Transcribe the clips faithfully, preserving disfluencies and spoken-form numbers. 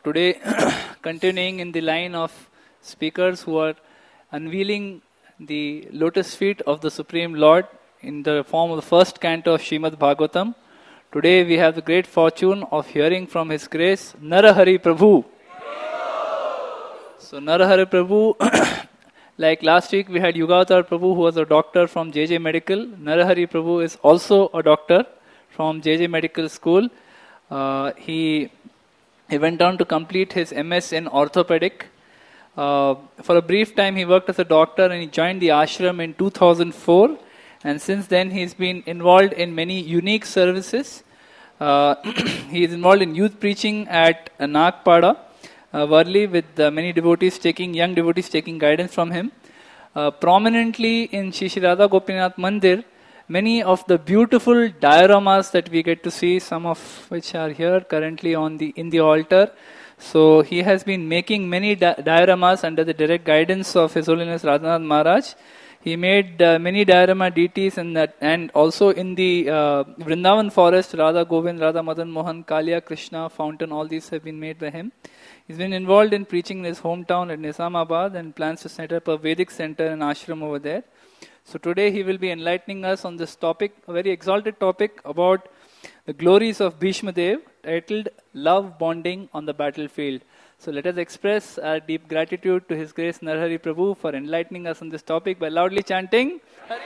Today, continuing in the line of speakers who are unveiling the lotus feet of the Supreme Lord in the form of the first canto of Srimad Bhagavatam. Today we have the great fortune of hearing from His Grace Narahari Prabhu. So Narahari Prabhu, like last week we had Yugavatar Prabhu who was a doctor from J J Medical. Narahari Prabhu is also a doctor from J J Medical School. Uh, he He went on to complete his M S in orthopedic. Uh, for a brief time he worked as a doctor and he joined the ashram in two thousand four. And since then he's been involved in many unique services. Uh, he is involved in youth preaching at uh, Nagpada, uh, Varli, with uh, many devotees taking, young devotees taking guidance from him. Uh, prominently in Shri Shri Radha Gopinath Mandir, many of the beautiful dioramas that we get to see, some of which are here currently on the in the altar. So he has been making many di- dioramas under the direct guidance of His Holiness Radhanath Maharaj. He made uh, many diorama deities and that, and also in the uh, Vrindavan forest, Radha Govind, Radha Madan Mohan, Kalia, Krishna, Fountain, all these have been made by him. He's been involved in preaching in his hometown at Nizamabad and plans to set up a Vedic center and ashram over there. So today he will be enlightening us on this topic, a very exalted topic about the glories of Bhishma Dev, titled Love Bonding on the Battlefield. So let us express our deep gratitude to His Grace Narahari Prabhu for enlightening us on this topic by loudly chanting Hari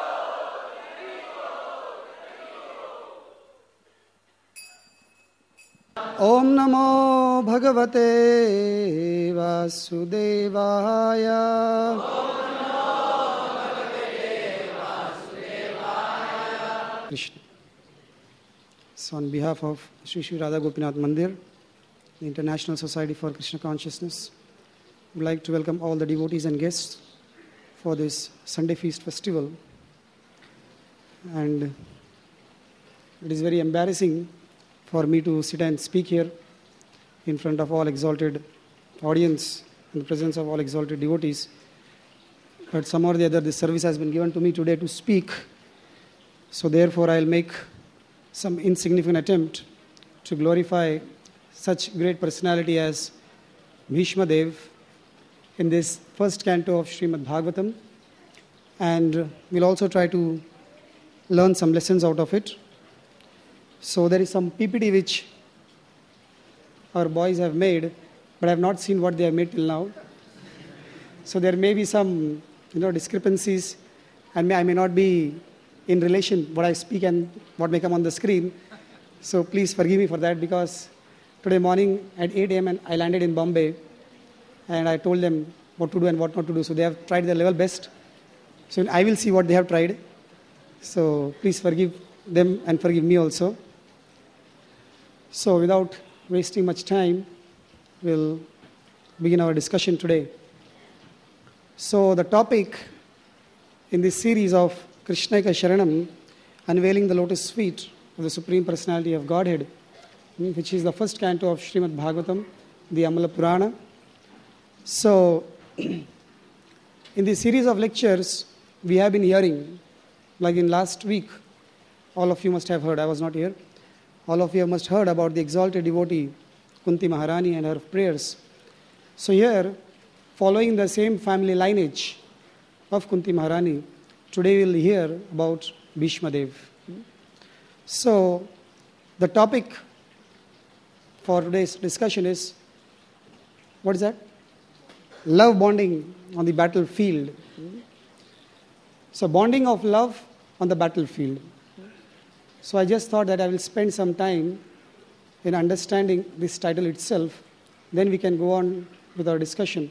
Om Namo Bhagavate Vasudevaya. Krishna. So on behalf of Shri Shri Radha Gopinath Mandir, the International Society for Krishna Consciousness, I would like to welcome all the devotees and guests for this Sunday Feast Festival. And it is very embarrassing for me to sit and speak here in front of all exalted audience, in the presence of all exalted devotees. But somehow or the other, this service has been given to me today to speak. So therefore, I'll make some insignificant attempt to glorify such great personality as Bhishma Dev in this first canto of Srimad Bhagavatam. And we'll also try to learn some lessons out of it. So there is some P P T which our boys have made, but I have not seen what they have made till now. So there may be some, you know, discrepancies, and may, I may not be in relation what I speak and what may come on the screen. So please forgive me for that, because today morning at eight a.m. and I landed in Bombay and I told them what to do and what not to do. So they have tried their level best. So I will see what they have tried. So please forgive them and forgive me also. So without wasting much time, we'll begin our discussion today. So the topic in this series of Krishnaika Sharanam, unveiling the lotus feet of the Supreme Personality of Godhead, which is the first canto of Srimad Bhagavatam, the Amala Purana. So, in this series of lectures, we have been hearing, like in last week, all of you must have heard, I was not here, all of you must have heard about the exalted devotee, Kunti Maharani and her prayers. So here, following the same family lineage of Kunti Maharani, today we'll hear about Bhishma Dev. So, the topic for today's discussion is, what is that? Love bonding on the battlefield. So, bonding of love on the battlefield. So, I just thought that I will spend some time in understanding this title itself, then we can go on with our discussion.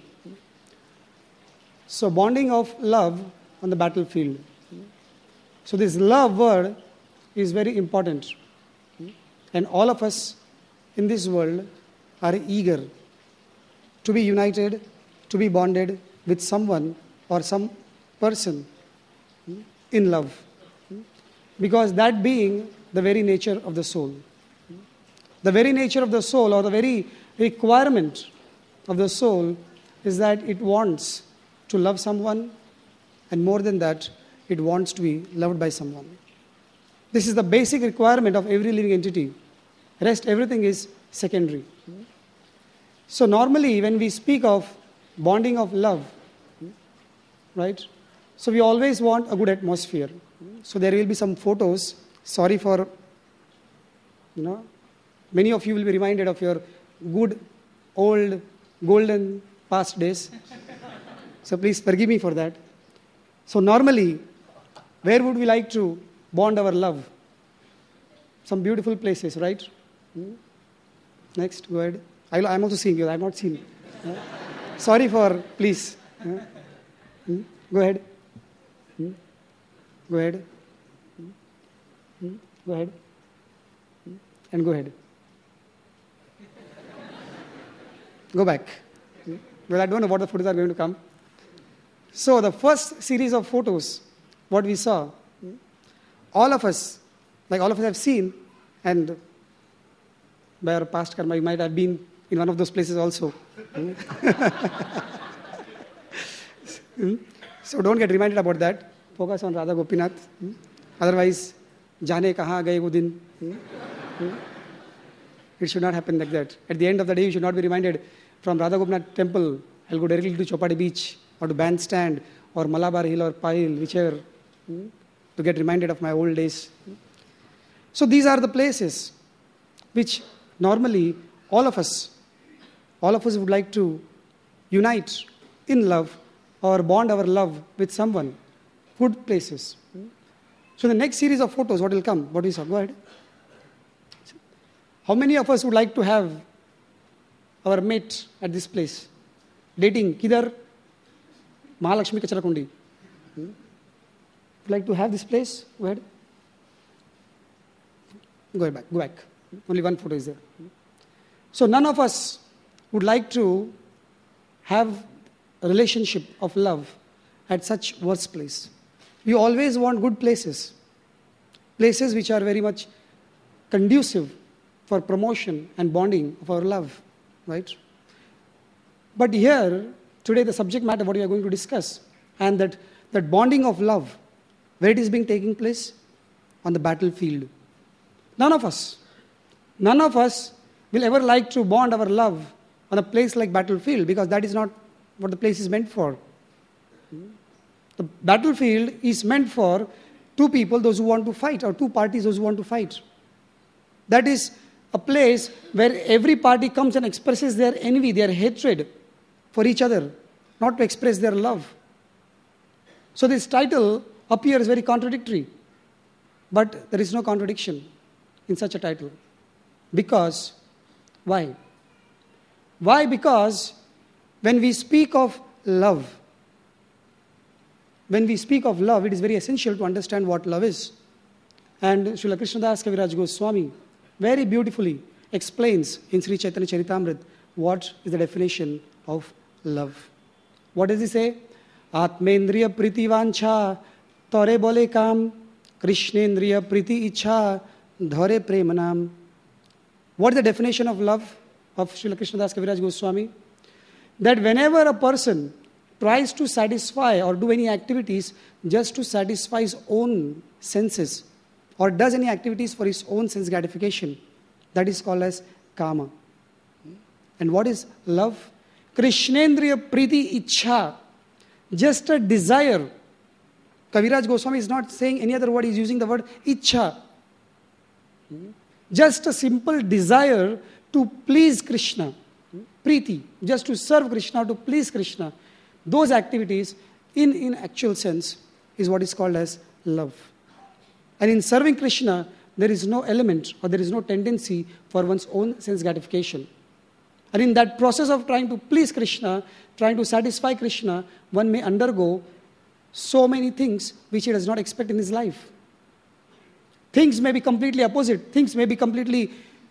So, bonding of love on the battlefield. So this love word is very important. And all of us in this world are eager to be united, to be bonded with someone or some person in love. Because that being the very nature of the soul. The very nature of the soul, or the very requirement of the soul, is that it wants to love someone, and more than that, it wants to be loved by someone. This is the basic requirement of every living entity. Rest, everything is secondary. So normally when we speak of bonding of love, right? So we always want a good atmosphere. So there will be some photos. Sorry for, you know, many of you will be reminded of your good, old, golden past days. So please forgive me for that. So normally, where would we like to bond our love? Some beautiful places, right? Hmm? Next, go ahead. I, I'm also seeing you. I'm not seeing. Uh, sorry for, please. Uh, hmm? Go ahead. Hmm? Go ahead. Hmm? Hmm? Go ahead. Hmm? And go ahead. Go back. Hmm? Well, I don't know what the photos are going to come. So the first series of photos, what we saw, hmm? all of us, like all of us have seen, and by our past karma, you might have been in one of those places also. Hmm? hmm? So don't get reminded about that. Focus on Radha Gopinath. Hmm? Otherwise, Jane kaha gaye wo din. Hmm? Hmm? It should not happen like that. At the end of the day, you should not be reminded from Radha Gopinath temple, I'll go directly to Chopadi beach or to Bandstand or Malabar Hill or Pile, whichever, hmm? to get reminded of my old days. So these are the places which normally all of us, all of us would like to unite in love or bond our love with someone. Good places. So the next series of photos, what will come? What is? Go ahead. How many of us would like to have our mate at this place? Dating, Kidar, Mahalakshmi Kacharakundi. Hmm? Would like to have this place? Go ahead. Go back, go back. Only one photo is there. So none of us would like to have a relationship of love at such worse place. We always want good places. Places which are very much conducive for promotion and bonding of our love. Right? But here, today the subject matter, what we are going to discuss, and that, that bonding of love, where it is being taking place? On the battlefield. None of us, none of us will ever like to bond our love on a place like battlefield, because that is not what the place is meant for. The battlefield is meant for two people, those who want to fight, or two parties, those who want to fight. That is a place where every party comes and expresses their envy, their hatred for each other, not to express their love. So this title appears very contradictory, but there is no contradiction in such a title. Because, why? Why? Because when we speak of love, when we speak of love, it is very essential to understand what love is. And Srila Krishnadas Kaviraj Goswami very beautifully explains in Sri Chaitanya Charitamrita what is the definition of love. What does he say? Atmendriya priti vancha tore bole kam Krishnendriya priti ichha dhare premanam. What is the definition of love of Srila Krishnadas Kaviraj Goswami? That whenever a person tries to satisfy or do any activities just to satisfy his own senses, or does any activities for his own sense gratification, that is called as kama. And what is love? Krishnendriya priti ichha, just a desire. Kaviraj Goswami is not saying any other word, he is using the word ichha. Just a simple desire to please Krishna. Priti, just to serve Krishna, to please Krishna. Those activities, in, in actual sense, is what is called as love. And in serving Krishna, there is no element or there is no tendency for one's own sense gratification. And in that process of trying to please Krishna, trying to satisfy Krishna, one may undergo so many things which he does not expect in his life. Things may be completely opposite. Things may be completely,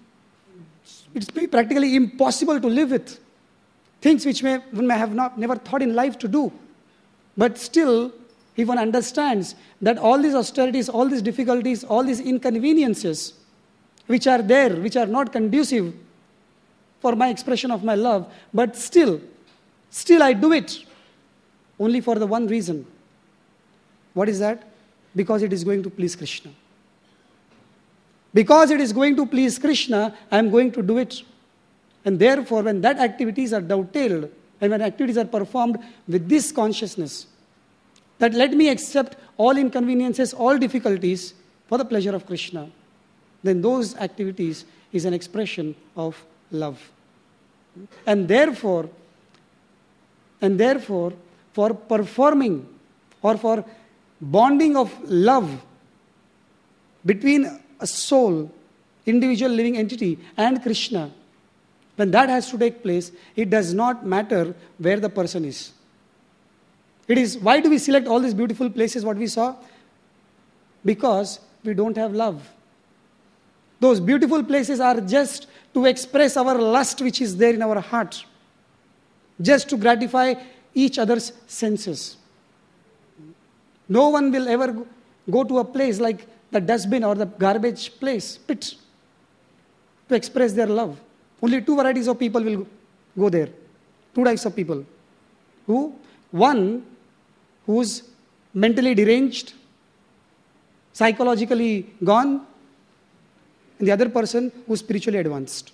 it's practically impossible to live with. Things which may, one may have not, never thought in life to do. But still, if one understands that all these austerities, all these difficulties, all these inconveniences which are there, which are not conducive for my expression of my love, but still, still I do it only for the one reason. What is that? Because it is going to please Krishna. Because it is going to please Krishna, I am going to do it. And therefore, when that activities are dovetailed, and when activities are performed with this consciousness, that let me accept all inconveniences, all difficulties for the pleasure of Krishna, then those activities is an expression of love. And therefore, and therefore, for performing or for bonding of love between a soul, individual living entity, and Krishna, when that has to take place, it does not matter where the person is. It is, why do we select all these beautiful places, what we saw? Because we don't have love. Those beautiful places are just to express our lust which is there in our heart, just to gratify each other's senses. No one will ever go to a place like the dustbin or the garbage place, pit, to express their love. Only two varieties of people will go there. Two types of people. Who? One who's mentally deranged, psychologically gone, and the other person who's spiritually advanced.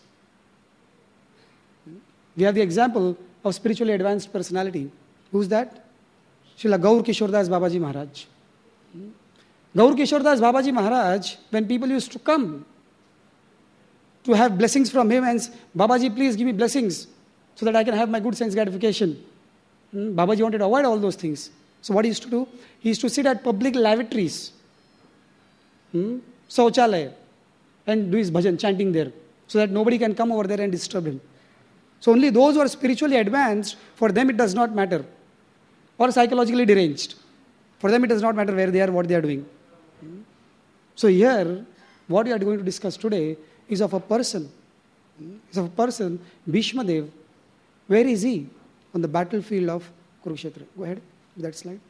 We have the example of spiritually advanced personality. Who's that? Srila Gaur Kishore Das Babaji Maharaj. Gaur Kishore Das Babaji Maharaj, when people used to come to have blessings from him and Babaji, please give me blessings so that I can have my good sense gratification. Hmm? Babaji wanted to avoid all those things. So what he used to do? He used to sit at public lavatories, hmm? Sauchalaya, and do his bhajan, chanting there, so that nobody can come over there and disturb him. So only those who are spiritually advanced, for them it does not matter. Or psychologically deranged. For them it does not matter where they are, what they are doing. Hmm? So here, what we are going to discuss today is of a person. Is of a person, Bhishma Dev. Where is he? On the battlefield of Kurukshetra. Go ahead with that slide.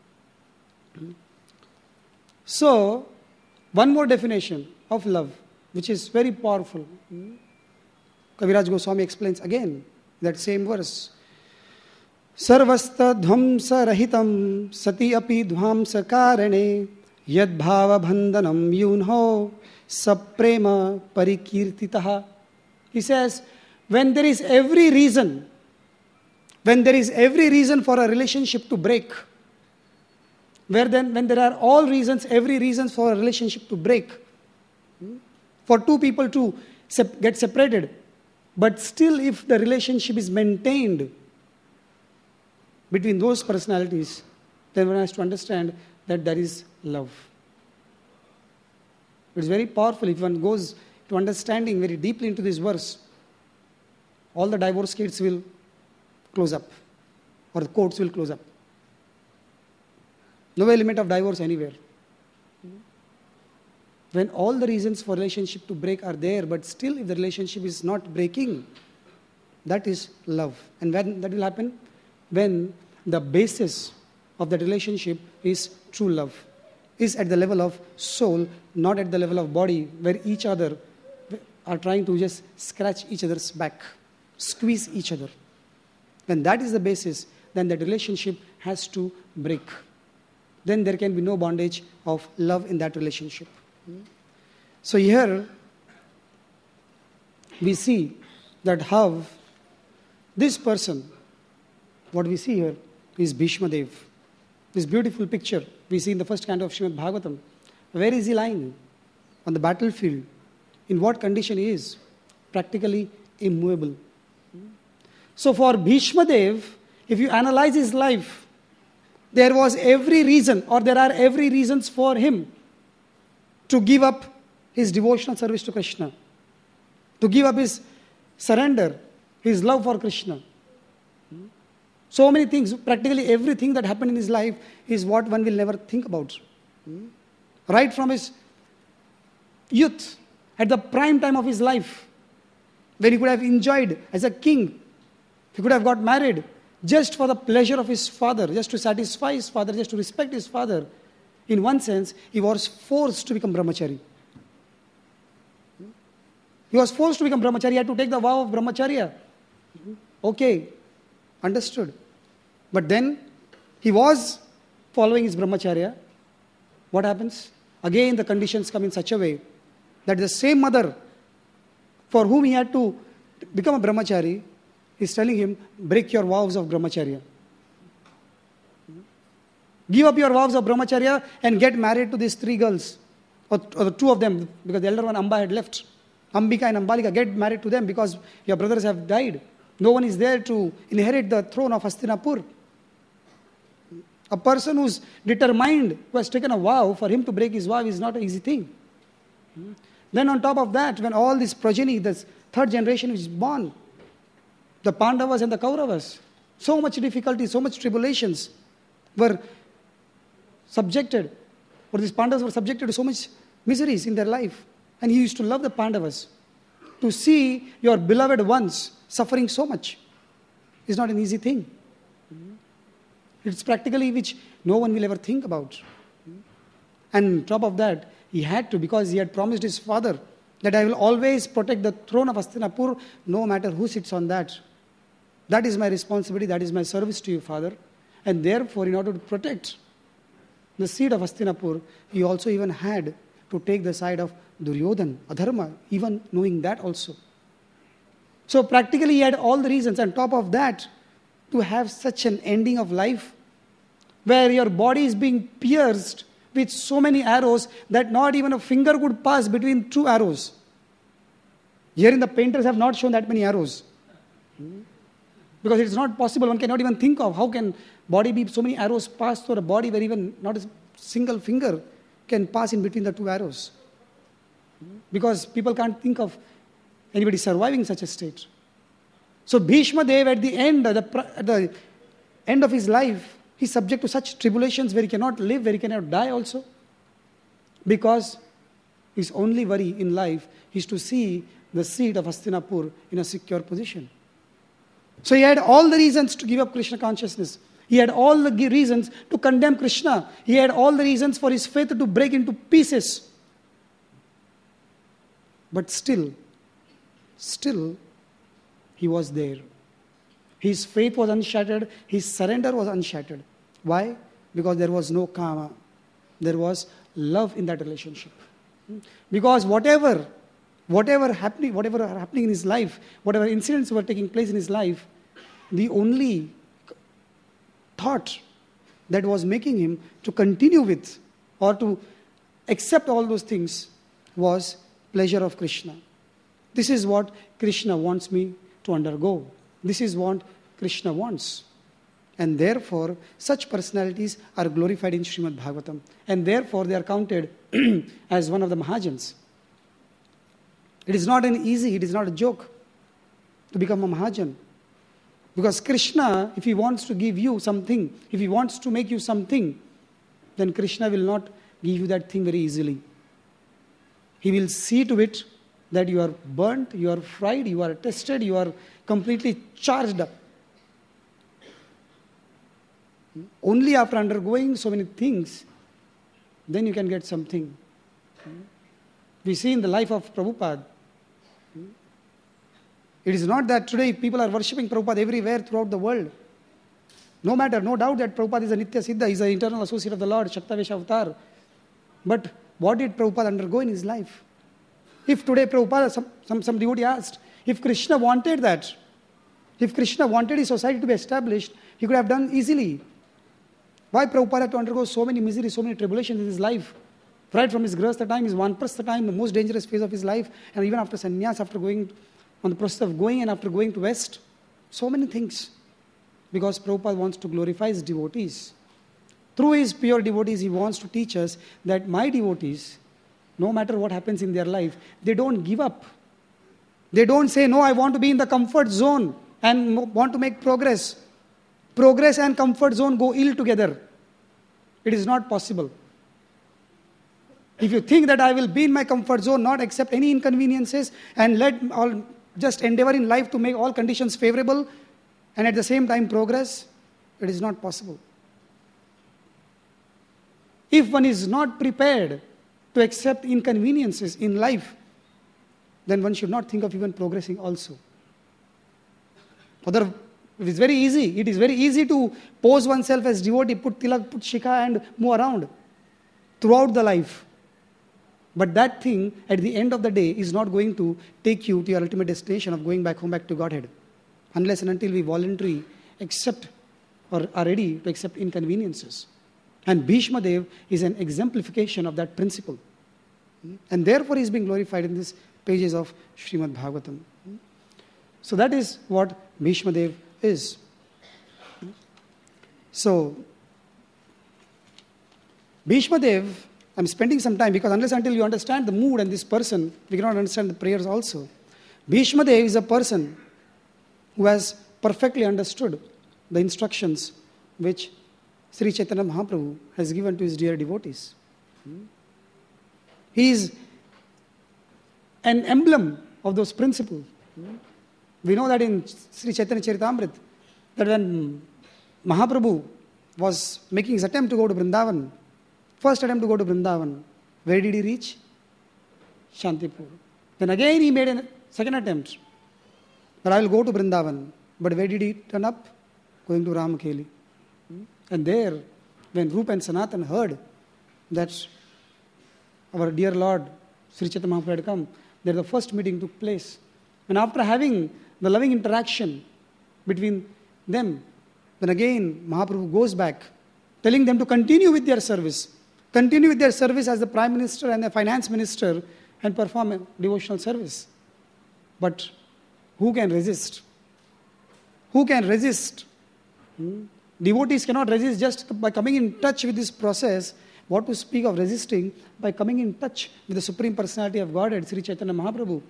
So, one more definition of love, which is very powerful. Kaviraj Goswami explains again that same verse. Sarvasta dhvamsa rahitam sati api dhvamsa karane yad bhava bandhanam yunho saprema parikirtitaha. He says, when there is every reason, when there is every reason for a relationship to break, where then when there are all reasons, every reason for a relationship to break, for two people to sep- get separated, but still if the relationship is maintained between those personalities, then one has to understand that there is love. It is very powerful if one goes to understanding very deeply into this verse. All the divorce cases will close up, or the courts will close up. No element of divorce anywhere. When all the reasons for relationship to break are there, but still if the relationship is not breaking, that is love. And when that will happen? When the basis of that relationship is true love, is at the level of soul, not at the level of body, where each other are trying to just scratch each other's back, squeeze each other. When that is the basis, then that relationship has to break. Then there can be no bondage of love in that relationship. So here we see that how this person, what we see here is Bhishma Dev. This beautiful picture we see in the first canto of Srimad Bhagavatam. Where is he lying? On the battlefield. In what condition he is? Practically immovable. So for Bhishma Dev, if you analyze his life, there was every reason, or there are every reasons for him to give up his devotional service to Krishna, to give up his surrender, his love for Krishna. So many things, practically everything that happened in his life is what one will never think about. Right from his youth, at the prime time of his life, when he could have enjoyed as a king, he could have got married just for the pleasure of his father, just to satisfy his father, just to respect his father. In one sense, he was forced to become brahmachari. He was forced to become brahmachari. He had to take the vow of brahmacharya. Okay, understood. But then, he was following his brahmacharya. What happens? Again, the conditions come in such a way that the same mother for whom he had to become a brahmachari, he's telling him, break your vows of brahmacharya. Give up your vows of brahmacharya and get married to these three girls. Or, or the two of them, because the elder one, Amba, had left. Ambika and Ambalika, get married to them because your brothers have died. No one is there to inherit the throne of Hastinapur. A person who's determined, who has taken a vow, for him to break his vow is not an easy thing. Then on top of that, when all this progeny, this third generation is born, the Pandavas and the Kauravas, so much difficulty, so much tribulations were subjected, or these Pandavas were subjected to so much miseries in their life. And he used to love the Pandavas. To see your beloved ones suffering so much is not an easy thing. It's practically which no one will ever think about. And on top of that, he had to, because he had promised his father that I will always protect the throne of Hastinapur no matter who sits on that. That is my responsibility, that is my service to you, father. And therefore, in order to protect the seed of Hastinapur, he also even had to take the side of Duryodhan, Adharma, even knowing that also. So practically he had all the reasons. On top of that, to have such an ending of life, where your body is being pierced with so many arrows that not even a finger could pass between two arrows. Herein the painters have not shown that many arrows. Because it's not possible, one cannot even think of how can body be so many arrows pass through a body where even not a single finger can pass in between the two arrows. Because people can't think of anybody surviving such a state. So Bhishma Dev at the end, at the, at the end of his life, he's subject to such tribulations where he cannot live, where he cannot die also. Because his only worry in life is to see the seat of Hastinapur in a secure position. So he had all the reasons to give up Krishna consciousness. He had all the reasons to condemn Krishna. He had all the reasons for his faith to break into pieces. But still, still, he was there. His faith was unshattered. His surrender was unshattered. Why? Because there was no kama. There was love in that relationship. Because whatever, whatever happening, whatever happening in his life, whatever incidents were taking place in his life, the only thought that was making him to continue with or to accept all those things was pleasure of Krishna. This is what Krishna wants me to undergo. This is what Krishna wants. And therefore, such personalities are glorified in Srimad Bhagavatam. And therefore, they are counted as one of the Mahajans. It is not an easy, it is not a joke to become a Mahajan. Because Krishna, if he wants to give you something, if he wants to make you something, then Krishna will not give you that thing very easily. He will see to it that you are burnt, you are fried, you are tested, you are completely charged up. Only after undergoing so many things, then you can get something. We see in the life of Prabhupada, it is not that today people are worshipping Prabhupada everywhere throughout the world. No matter, no doubt that Prabhupada is a Nitya Siddha, he is an eternal associate of the Lord, Shaktavesha Avatar. But what did Prabhupada undergo in his life? If today Prabhupada, some, some, some devotee asked, if Krishna wanted that, if Krishna wanted his society to be established, he could have done easily. Why Prabhupada had to undergo so many miseries, so many tribulations in his life? Right from his grahastha time, his vanprastha time, the most dangerous phase of his life, and even after sannyas, after going on the process of going and after going to West, so many things. Because Prabhupada wants to glorify his devotees. Through his pure devotees, he wants to teach us that my devotees, no matter what happens in their life, they don't give up. They don't say, no, I want to be in the comfort zone and want to make progress. Progress and comfort zone go ill together. It is not possible. If you think that I will be in my comfort zone, not accept any inconveniences, and let all just endeavor in life to make all conditions favorable, and at the same time progress, it is not possible. If one is not prepared to accept inconveniences in life, then one should not think of even progressing also. Other, it is very easy. It is very easy to pose oneself as devotee, put tilak, put shikha and move around throughout the life. But that thing, at the end of the day, is not going to take you to your ultimate destination of going back home, back to Godhead. Unless and until we voluntarily accept or are ready to accept inconveniences. And Bhishma Dev is an exemplification of that principle. And therefore he is being glorified in these pages of Srimad Bhagavatam. So that is what Bhishma Dev is. So, Bhishma Dev, I'm spending some time because unless until you understand the mood and this person, we cannot understand the prayers also. Bhishma Dev is a person who has perfectly understood the instructions which Sri Chaitanya Mahaprabhu has given to his dear devotees. He is an emblem of those principles. We know that in Sri Chaitanya Charitamrita, that when Mahaprabhu was making his attempt to go to Vrindavan, first attempt to go to Vrindavan, where did he reach? Shantipur. Then again he made a second attempt, that I will go to Vrindavan. But where did he turn up? Going to Ramakeli. And there, when Rupa and Sanatan heard that our dear Lord, Sri Chaitanya Mahaprabhu had come, there the first meeting took place. And after having the loving interaction between them, then again Mahaprabhu goes back, telling them to continue with their service. Continue with their service as the Prime Minister and the Finance Minister and perform a devotional service. But who can resist? Who can resist? Hmm? Devotees cannot resist just by coming in touch with this process. What to speak of resisting by coming in touch with the Supreme Personality of Godhead, Sri Chaitanya Mahaprabhu.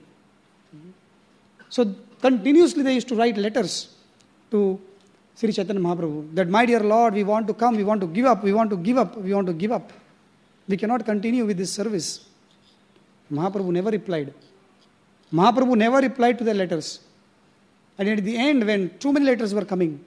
So continuously they used to write letters to Sri Chaitanya Mahaprabhu that, my dear Lord, we want to come, we want to give up, we want to give up, we want to give up. We cannot continue with this service. Mahaprabhu never replied. Mahaprabhu never replied to their letters. And at the end, when too many letters were coming,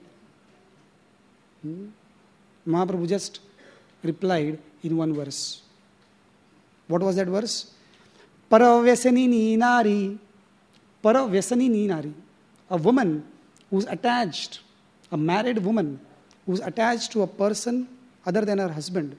hmm, Mahaprabhu just replied in one verse. What was that verse? Paravyasanini nari. Paravyasanini nari. A woman who's attached, a married woman who's attached to a person other than her husband.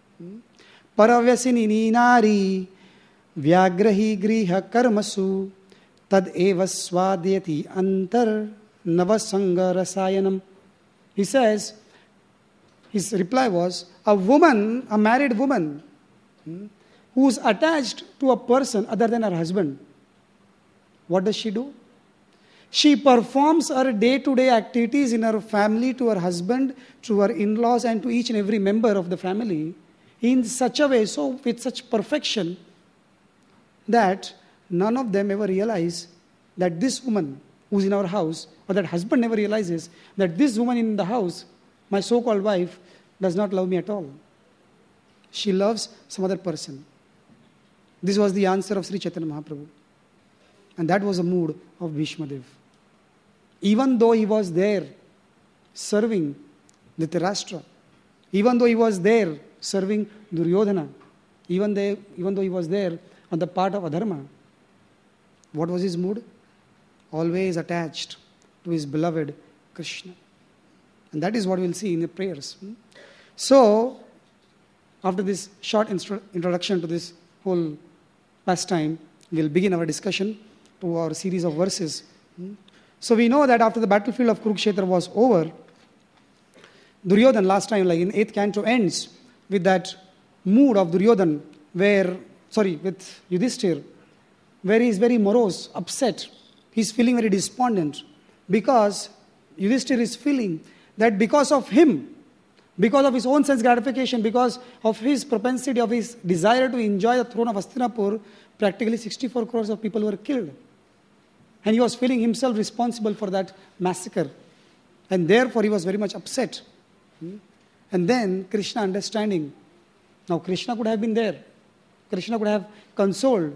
Paravyasanini nari. Vyagrahi griha karmasu. Tad eva swadyati antar navasanga rasayanam. He says, his reply was, a woman, a married woman, hmm, who is attached to a person other than her husband. What does she do? She performs her day-to-day activities in her family, to her husband, to her in-laws, and to each and every member of the family in such a way, so with such perfection, that none of them ever realize that this woman who's in our house, or that husband never realizes that this woman in the house, my so-called wife, does not love me at all. She loves some other person. This was the answer of Sri Chaitanya Mahaprabhu. And that was the mood of Bhishma Dev. Even though he was there serving Dhritarashtra, even though he was there serving Duryodhana, even, there, even though he was there on the part of Adharma, what was his mood? Always attached to his beloved Krishna. And that is what we'll see in the prayers. So, after this short instru- introduction to this whole pastime, we'll begin our discussion to our series of verses. So we know that after the battlefield of Kurukshetra was over, Duryodhana last time, like in eighth canto, ends with that mood of Duryodhana where, sorry, with Yudhishthir, where he is very morose, upset. He's feeling very despondent because Yudhishthir is feeling that because of him, because of his own sense gratification, because of his propensity, of his desire to enjoy the throne of Hastinapur, practically sixty-four crores of people were killed. And he was feeling himself responsible for that massacre. And therefore he was very much upset. And then Krishna understanding. Now Krishna could have been there. Krishna could have consoled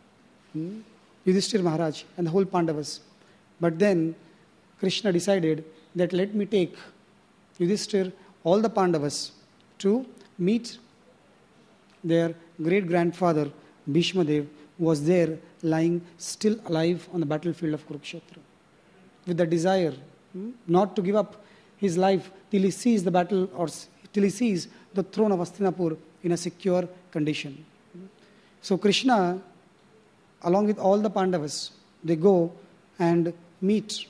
Yudhishthir Maharaj and the whole Pandavas. But then Krishna decided that let me take Yudhishthir, all the Pandavas, to meet their great-grandfather Bhishma Dev, who was there lying still alive on the battlefield of Kurukshetra, with the desire hmm, not to give up his life till he sees the battle or till he sees the throne of Hastinapur in a secure condition. So Krishna, along with all the Pandavas, they go and meet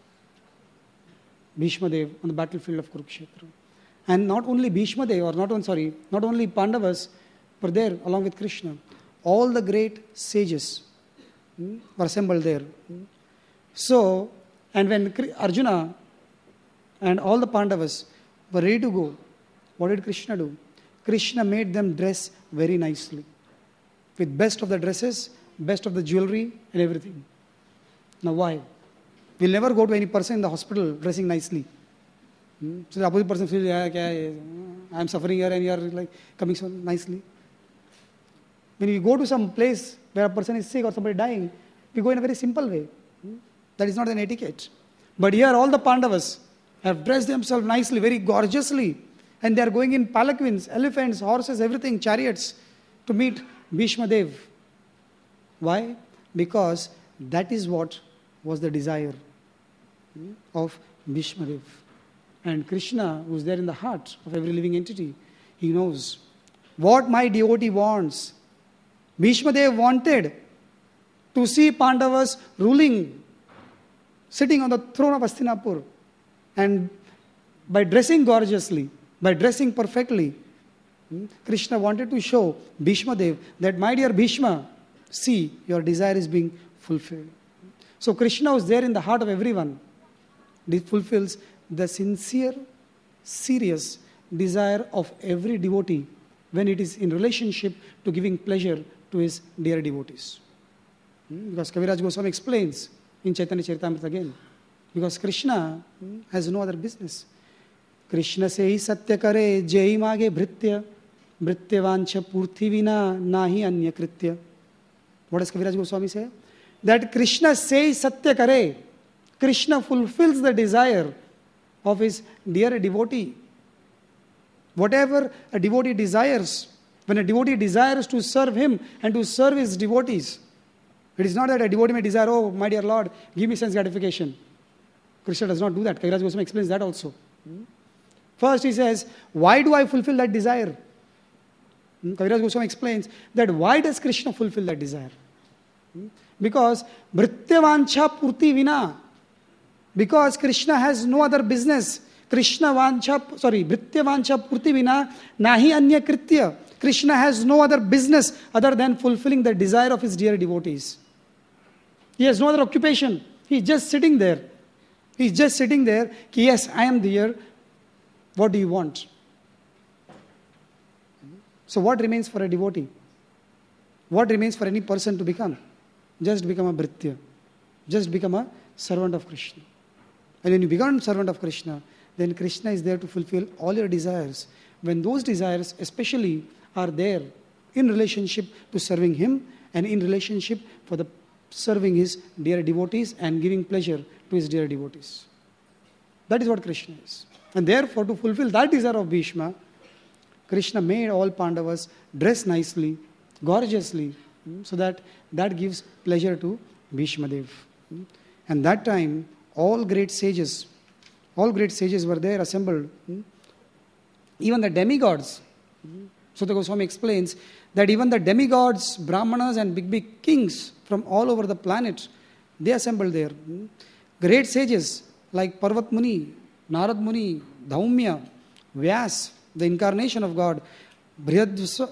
Bhishma Dev on the battlefield of Kurukshetra. And not only Bhishma Dev, or not only, sorry, not only Pandavas were there along with Krishna. All the great sages hmm, were assembled there. Hmm. So, and when Arjuna and all the Pandavas were ready to go, what did Krishna do? Krishna made them dress very nicely, with best of the dresses, best of the jewelry and everything. Now why? We'll never go to any person in the hospital dressing nicely. Hmm? So the opposite person feels, yeah, yeah, I'm suffering here and you are like coming so nicely. When we go to some place where a person is sick or somebody dying, we go in a very simple way. Hmm? That is not an etiquette. But here all the Pandavas have dressed themselves nicely, very gorgeously. And they are going in palanquins, elephants, horses, everything, chariots, to meet Bhishma Dev. Why? Because that is what was the desire of Bhishma Dev. And Krishna, who is there in the heart of every living entity, he knows what my devotee wants. Bhishma Dev wanted to see Pandavas ruling, sitting on the throne of Hastinapur. And by dressing gorgeously, by dressing perfectly, Krishna wanted to show Bhishma Dev that, my dear Bhishma, see, your desire is being fulfilled. So Krishna was there in the heart of everyone. It fulfills the sincere, serious desire of every devotee when it is in relationship to giving pleasure to his dear devotees. Because Kaviraj Goswami explains in Chaitanya Charitamrita again, because Krishna has no other business. Krishna se hi satya kare jai mage bhritya bhrityavancha purthi vina nahi anya kritya. What does Kaviraj Goswami say? That Krishna says satya kare. Krishna fulfills the desire of his dear devotee. Whatever a devotee desires, when a devotee desires to serve him and to serve his devotees, it is not that a devotee may desire, oh, my dear Lord, give me sense gratification. Krishna does not do that. Kaviraj Goswami explains that also. First he says, why do I fulfill that desire? Kaviraj Goswami explains that why does Krishna fulfill that desire? Because Bhrityavancha Purti Vina. Because Krishna has no other business. Krishna Vancha, sorry, Bhrityavancha Purti Vina Nahi Anya Kritya. Krishna has no other business other than fulfilling the desire of his dear devotees. He has no other occupation. He is just sitting there. He is just sitting there. Yes, I am there. What do you want? So what remains for a devotee? What remains for any person to become? Just become a Bhritya. Just become a servant of Krishna. And when you become a servant of Krishna, then Krishna is there to fulfill all your desires. When those desires especially are there in relationship to serving him and in relationship for the serving his dear devotees and giving pleasure to his dear devotees. That is what Krishna is. And therefore, to fulfill that desire of Bhishma, Krishna made all Pandavas dress nicely, gorgeously, so that that gives pleasure to Bhishma Dev. And that time, all great sages, all great sages were there assembled. Even the demigods. Sutta Goswami explains that even the demigods, Brahmanas and big, big kings from all over the planet, they assembled there. Great sages like Parvat Muni, Narad Muni, Dhaumya, Vyas, the incarnation of God, Brihadashva,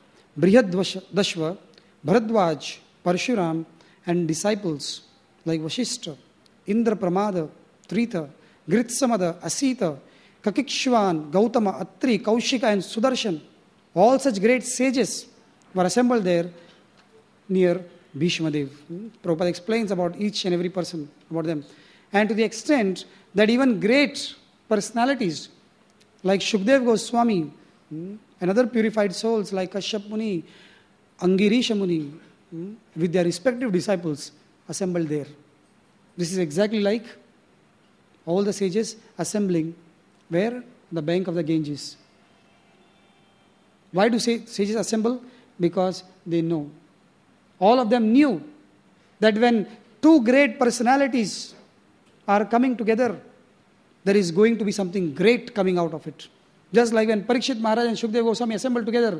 Bharadwaj, Parshuram, and disciples like Vashishta, Indra Pramada, Trita, Gritsamada, Asita, Kakikshvan, Gautama, Atri, Kaushika, and Sudarshan. All such great sages were assembled there near Bhishma Dev. Prabhupada explains about each and every person, about them. And to the extent that even great personalities like Shukdev Goswami and other purified souls like Kashyap Muni, Angirisha Muni, with their respective disciples assembled there. This is exactly like all the sages assembling where? The bank of the Ganges. Why do sages assemble? Because they know. All of them knew that when two great personalities are coming together, there is going to be something great coming out of it. Just like when Parikshit Maharaj and Shukdev Goswami assembled together,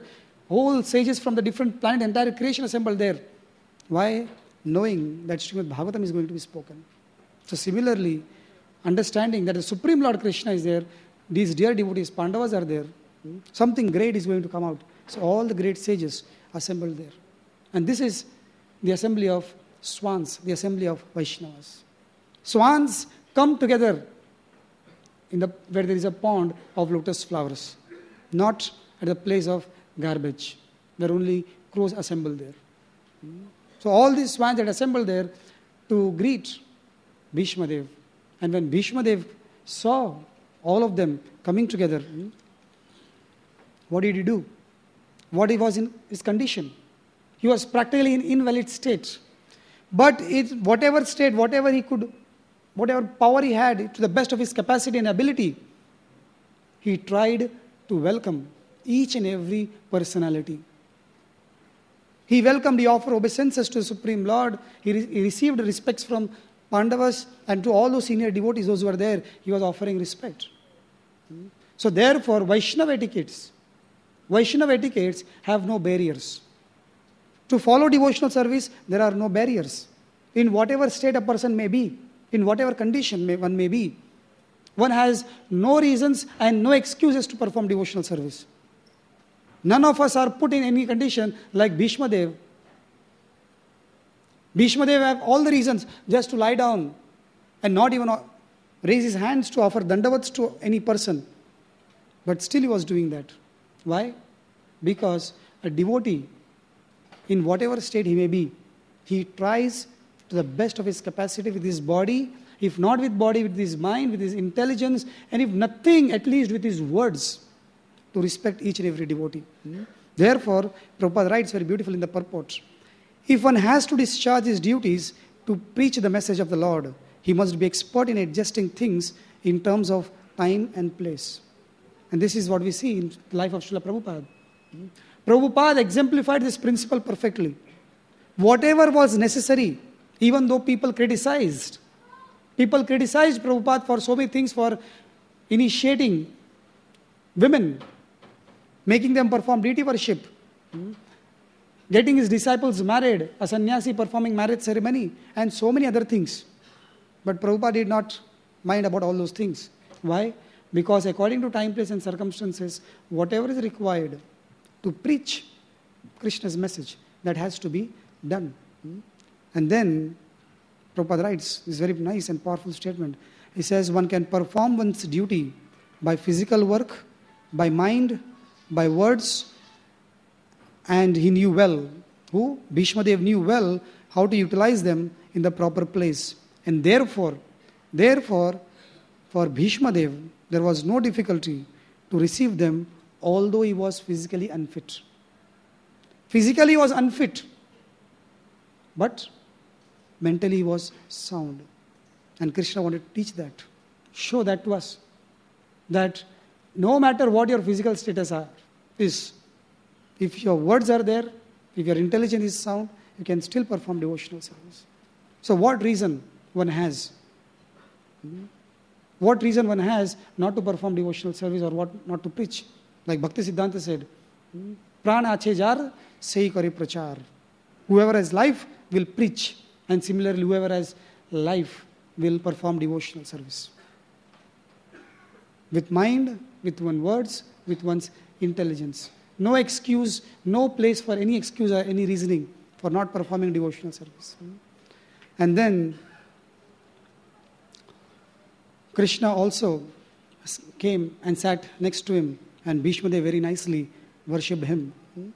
Whole sages from the different planet, entire creation assembled there. Why? Knowing that Srimad Bhagavatam is going to be spoken. So similarly, understanding that the Supreme Lord Krishna is there, these dear devotees, Pandavas are there, something great is going to come out. So all the great sages assembled there. And this is the assembly of swans, the assembly of Vaishnavas. Swans come together in the where there is a pond of lotus flowers, not at the place of garbage, where only crows assemble there. So all these swans had assembled there to greet Bhishma Dev. And when Bhishma Dev saw all of them coming together, what did he do? What he was in his condition? He was practically in invalid state. But it, whatever state, whatever he could, whatever power he had, to the best of his capacity and ability, he tried to welcome each and every personality. He welcomed, he offered obeisances to the Supreme Lord. He, re- he received respects from Pandavas, and to all those senior devotees, those who were there, he was offering respect. So therefore, Vaishnava etiquettes, Vaishnava etiquettes have no barriers. To follow devotional service, there are no barriers. In whatever state a person may be, in whatever condition may, one may be, one has no reasons and no excuses to perform devotional service. None of us are put in any condition like Bhishma Dev. Bhishma Dev have all the reasons just to lie down and not even raise his hands to offer dandavats to any person. But still he was doing that. Why? Because a devotee, in whatever state he may be, he tries to the best of his capacity with his body, if not with body, with his mind, with his intelligence, and if nothing, at least with his words, to respect each and every devotee. Hmm? Therefore, Prabhupada writes very beautiful in the purport, if one has to discharge his duties to preach the message of the Lord, he must be expert in adjusting things in terms of time and place. And this is what we see in the life of Srila Prabhupada. Hmm? Prabhupada exemplified this principle perfectly. Whatever was necessary, even though people criticized, people criticized Prabhupada for so many things, for initiating women, making them perform deity worship, getting his disciples married, a sannyasi performing marriage ceremony, and so many other things. But Prabhupada did not mind about all those things. Why? Because according to time, place and circumstances, whatever is required to preach Krishna's message, that has to be done. And then Prabhupada writes this very nice and powerful statement. He says, one can perform one's duty by physical work, by mind, by words, and he knew well, who? Bhishma Dev knew well how to utilize them in the proper place. And therefore, therefore, for Bhishma Dev, there was no difficulty to receive them, although he was physically unfit. Physically he was unfit, but mentally he was sound. And Krishna wanted to teach that, show that to us, that no matter what your physical status are, is, if your words are there, if your intelligence is sound, you can still perform devotional service. So what reason one has? What reason one has not to perform devotional service or what not to preach? Like Bhakti Siddhanta said, Pran ache jar, sei kare prachar. Whoever has life will preach, and similarly whoever has life will perform devotional service. With mind, with one's words, with one's intelligence. No excuse, no place for any excuse or any reasoning for not performing devotional service. And then Krishna also came and sat next to him, and Bhishma Dev very nicely worshipped him.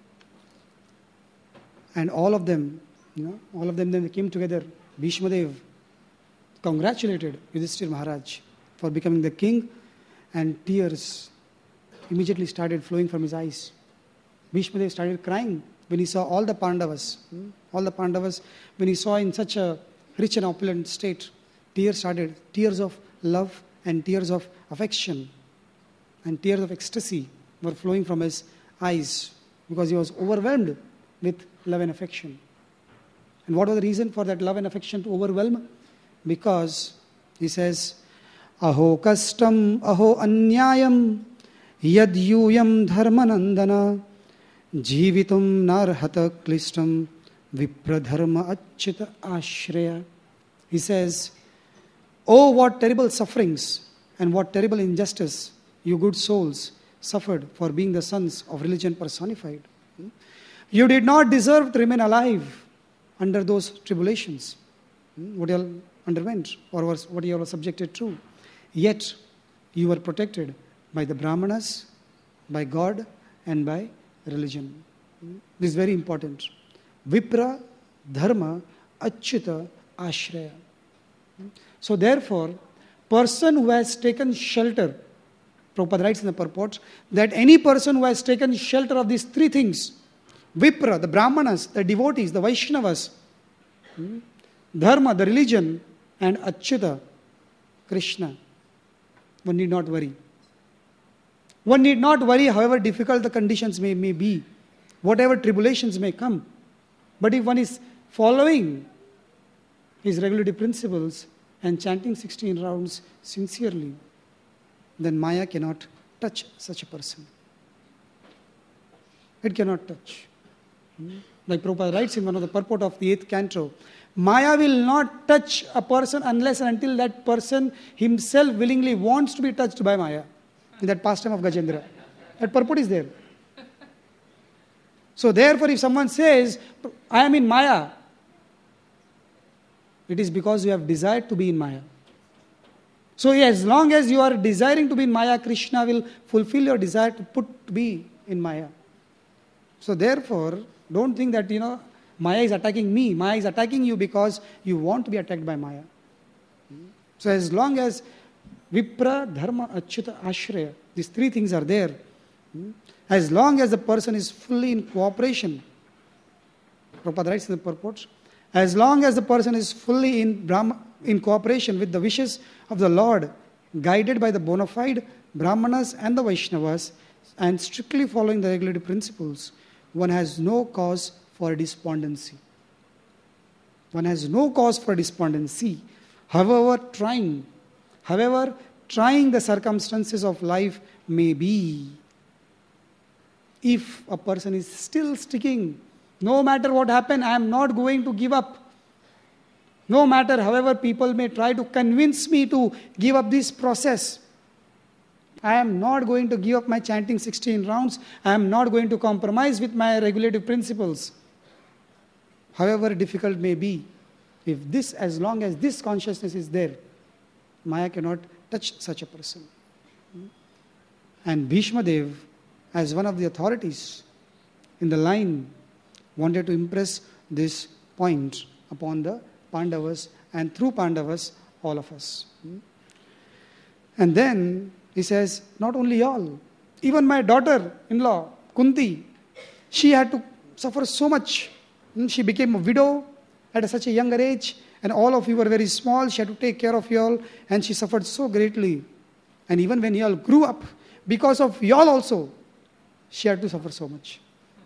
And all of them, you know, all of them then came together. Bhishma Dev congratulated Yudhishthira Maharaj for becoming the king, and tears immediately started flowing from his eyes. Bhishma Dev started crying when he saw all the Pandavas, all the Pandavas, when he saw in such a rich and opulent state, tears started, tears of love and tears of affection and tears of ecstasy were flowing from his eyes because he was overwhelmed with love and affection. And what was the reason for that love and affection to overwhelm? Because he says, Aho kastam, aho anyayam, yad yuyam dharmanandana, Jivitum narhata klistam vipradharma achyuta ashraya. He says, oh, what terrible sufferings and what terrible injustice you good souls suffered for being the sons of religion personified. You did not deserve to remain alive under those tribulations, what you all underwent or was what you all were subjected to. Yet you were protected by the Brahmanas, by God, and by religion. This is very important. Vipra, dharma, achyuta, ashraya. So therefore, person who has taken shelter, Prabhupada writes in the purport, that any person who has taken shelter of these three things, Vipra, the Brahmanas, the devotees, the Vaishnavas, Dharma, the religion, and Achyuta, Krishna, one need not worry. One need not worry however difficult the conditions may, may be, whatever tribulations may come. But if one is following his regulative principles and chanting sixteen rounds sincerely, then Maya cannot touch such a person. It cannot touch. Like Prabhupada writes in one of the purport of the eighth canto, Maya will not touch a person unless and until that person himself willingly wants to be touched by Maya. In that pastime of Gajendra. That purport is there. So therefore, if someone says, I am in Maya, it is because you have desired to be in Maya. So as long as you are desiring to be in Maya, Krishna will fulfill your desire to put to be in Maya. So therefore, don't think that, you know, Maya is attacking me. Maya is attacking you because you want to be attacked by Maya. So as long as Vipra, Dharma, Achyuta, Ashraya, these three things are there, as long as the person is fully in cooperation, Prabhupada writes in the purport, as long as the person is fully in Brahma, in cooperation with the wishes of the Lord, guided by the bona fide Brahmanas and the Vaishnavas, and strictly following the regulative principles, one has no cause for despondency. One has no cause for despondency. However trying, however trying the circumstances of life may be, if a person is still sticking, no matter what happened, I am not going to give up. No matter however people may try to convince me to give up this process, I am not going to give up my chanting sixteen rounds. I am not going to compromise with my regulative principles. However difficult may be, if this, as long as this consciousness is there, Maya cannot touch such a person. And Bhishma Dev, as one of the authorities in the line, wanted to impress this point upon the Pandavas, and through Pandavas, all of us. And then he says, not only all, even my daughter-in-law, Kunti, she had to suffer so much. She became a widow at such a younger age, and all of you were very small. She had to take care of you all, and she suffered so greatly. And even when you all grew up, because of you all also, she had to suffer so much.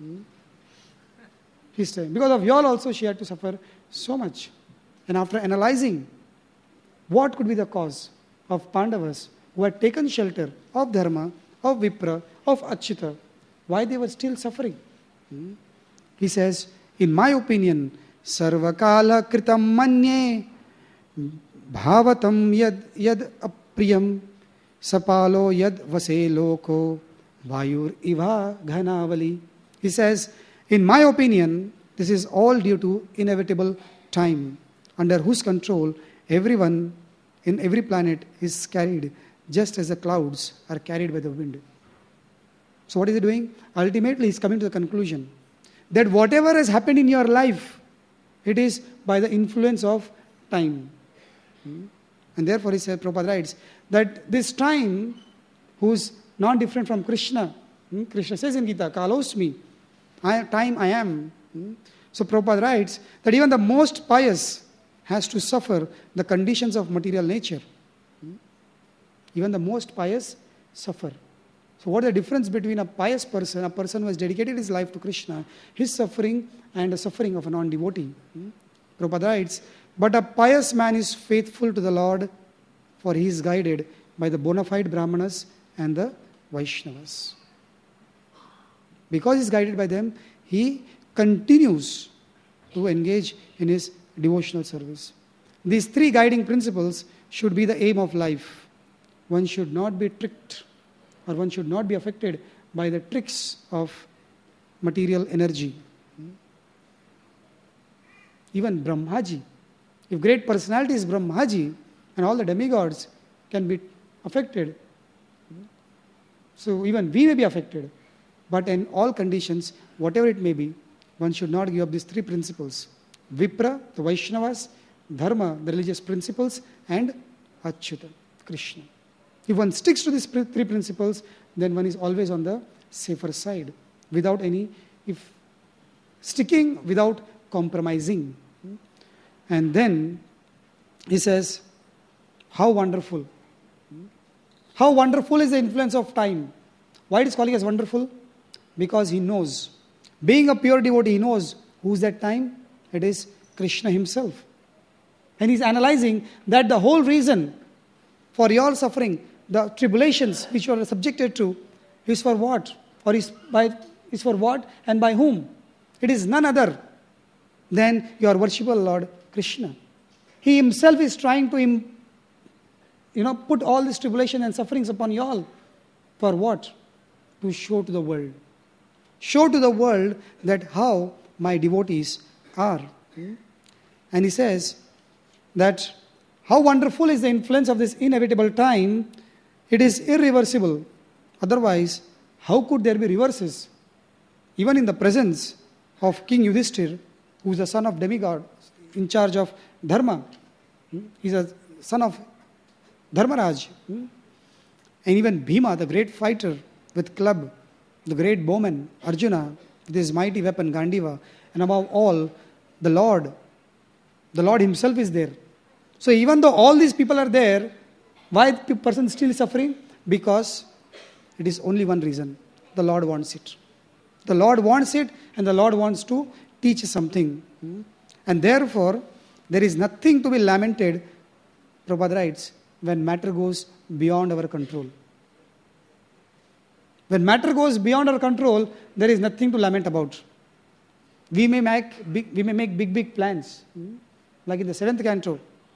He's saying, because of you all also, she had to suffer so much. And after analyzing what could be the cause of Pandavas who had taken shelter of Dharma, of Vipra, of Achyuta, why they were still suffering? Hmm? He says, in my opinion, Sarvakala kritam manye bhavatam yad yad apriyam sapalo yad vase loko vayur iva ghanavali. He says, in my opinion, this is all due to inevitable time, under whose control everyone in every planet is carried, just as the clouds are carried by the wind. So what is he doing? Ultimately, he is coming to the conclusion that whatever has happened in your life, it is by the influence of time. And therefore, he said, Prabhupada writes, that this time, who is not different from Krishna, Krishna says in Gita, Kalosmi, I, time I am. So Prabhupada writes that even the most pious has to suffer the conditions of material nature. Even the most pious suffer. So what is the difference between a pious person, a person who has dedicated his life to Krishna, his suffering and the suffering of a non-devotee? Prabhupada writes, but a pious man is faithful to the Lord, for he is guided by the bona fide Brahmanas and the Vaishnavas. Because he's guided by them, he continues to engage in his devotional service. These three guiding principles should be the aim of life. One should not be tricked, or one should not be affected by the tricks of material energy. Even Brahmaji, if great personality is Brahmaji, and all the demigods can be affected, so even we may be affected. But in all conditions, whatever it may be, one should not give up these three principles. Vipra, the Vaishnavas, Dharma, the religious principles, and Achyuta, Krishna. If one sticks to these three principles, then one is always on the safer side, without any, if sticking without compromising. And then he says, how wonderful. How wonderful is the influence of time. Why it is calling us wonderful? Because he knows. Being a pure devotee, he knows who's that time? It is Krishna himself. And he's analyzing that the whole reason for your suffering, the tribulations which you are subjected to, is for what? Or is by is for what and by whom? It is none other than your worshipful Lord Krishna. He himself is trying to im- you know, put all this tribulation and sufferings upon you all. For what? To show to the world. Show to the world that how my devotees are. And he says that how wonderful is the influence of this inevitable time. It is irreversible. Otherwise, how could there be reverses? Even in the presence of King Yudhishthir, who is the son of demigod, in charge of Dharma. He is a son of Dharmaraj. And even Bhima, the great fighter with club, the great bowman, Arjuna, with his mighty weapon, Gandiva, and above all, the Lord. The Lord himself is there. So even though all these people are there, why the person is still suffering? Because it is only one reason. The Lord wants it. The Lord wants it, and the Lord wants to teach something. And therefore, there is nothing to be lamented, Prabhupada writes, when matter goes beyond our control. When matter goes beyond our control, there is nothing to lament about. We may make big, we may make big, big plans. Like in the seventh canto.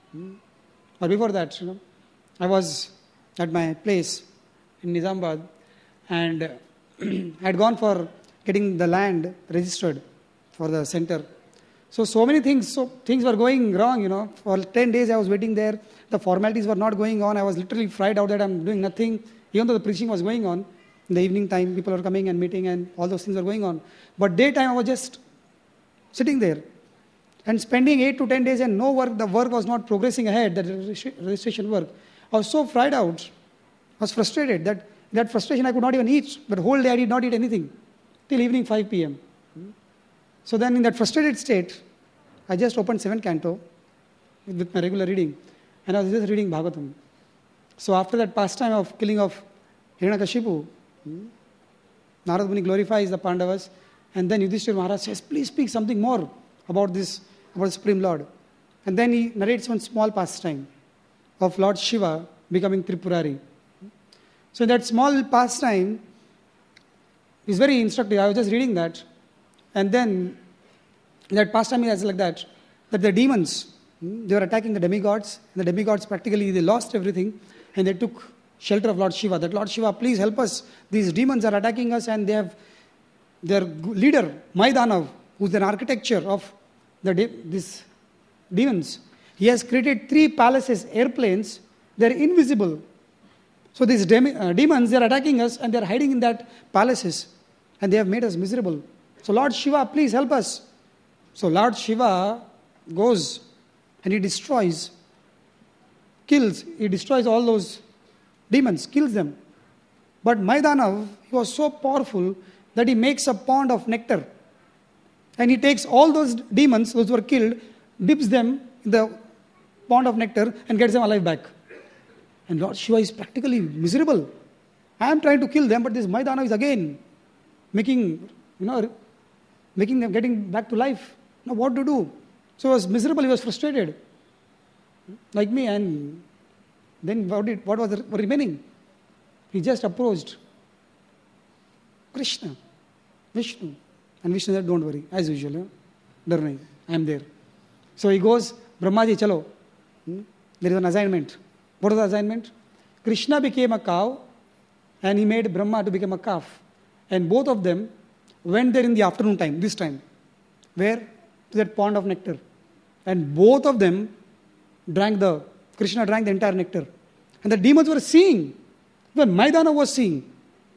Or before that, you know, I was at my place in Nizamabad, and I had gone for getting the land registered for the center. So, so many things, so things were going wrong, you know. For ten days I was waiting there. The formalities were not going on. I was literally fried out that I'm doing nothing. Even though the preaching was going on, in the evening time, people were coming and meeting and all those things were going on. But daytime I was just sitting there and spending eight to ten days and no work. The work was not progressing ahead, the registration work. I was so fried out. I was frustrated. That, that frustration I could not even eat. But whole day I did not eat anything till evening five p.m. So then in that frustrated state, I just opened seventh canto with my regular reading, and I was just reading Bhagavatam. So after that pastime of killing of Hiranyakashipu, Narad Muni glorifies the Pandavas, and then Yudhishthira Maharaj says, please speak something more about this, about the Supreme Lord. And then he narrates one small pastime of Lord Shiva becoming Tripurari. So in that small pastime is very instructive. I was just reading that. And then that pastime is like that, that the demons, they were attacking the demigods. And the demigods practically, they lost everything. And they took shelter of Lord Shiva. That Lord Shiva, please help us. These demons are attacking us, and they have their leader, Maidanav, who's an architecture of the de- these demons. He has created three palaces, airplanes. They're invisible. So these dem- uh, demons, they're attacking us, and they're hiding in that palaces. And they have made us miserable. So Lord Shiva, please help us. So Lord Shiva goes and he destroys, kills, he destroys all those demons, kills them. But Maidanav, he was so powerful that he makes a pond of nectar. And he takes all those demons, those who were killed, dips them in the pond of nectar and gets them alive back. And Lord Shiva is practically miserable. I am trying to kill them, but this Maidanav is again making, you know, making them getting back to life. Now what to do? So he was miserable, he was frustrated. Like me, and then what, did, what was remaining? He just approached Krishna. Vishnu. And Vishnu said, don't worry, as usual. Huh? Dar nahi, I am there. So he goes, Brahmaji, chalo. Hmm? There is an assignment. What is the assignment? Krishna became a cow and he made Brahma to become a calf. And both of them went there in the afternoon time, this time. Where? To that pond of nectar. And both of them drank the, Krishna drank the entire nectar. And the demons were seeing, even Maidana was seeing,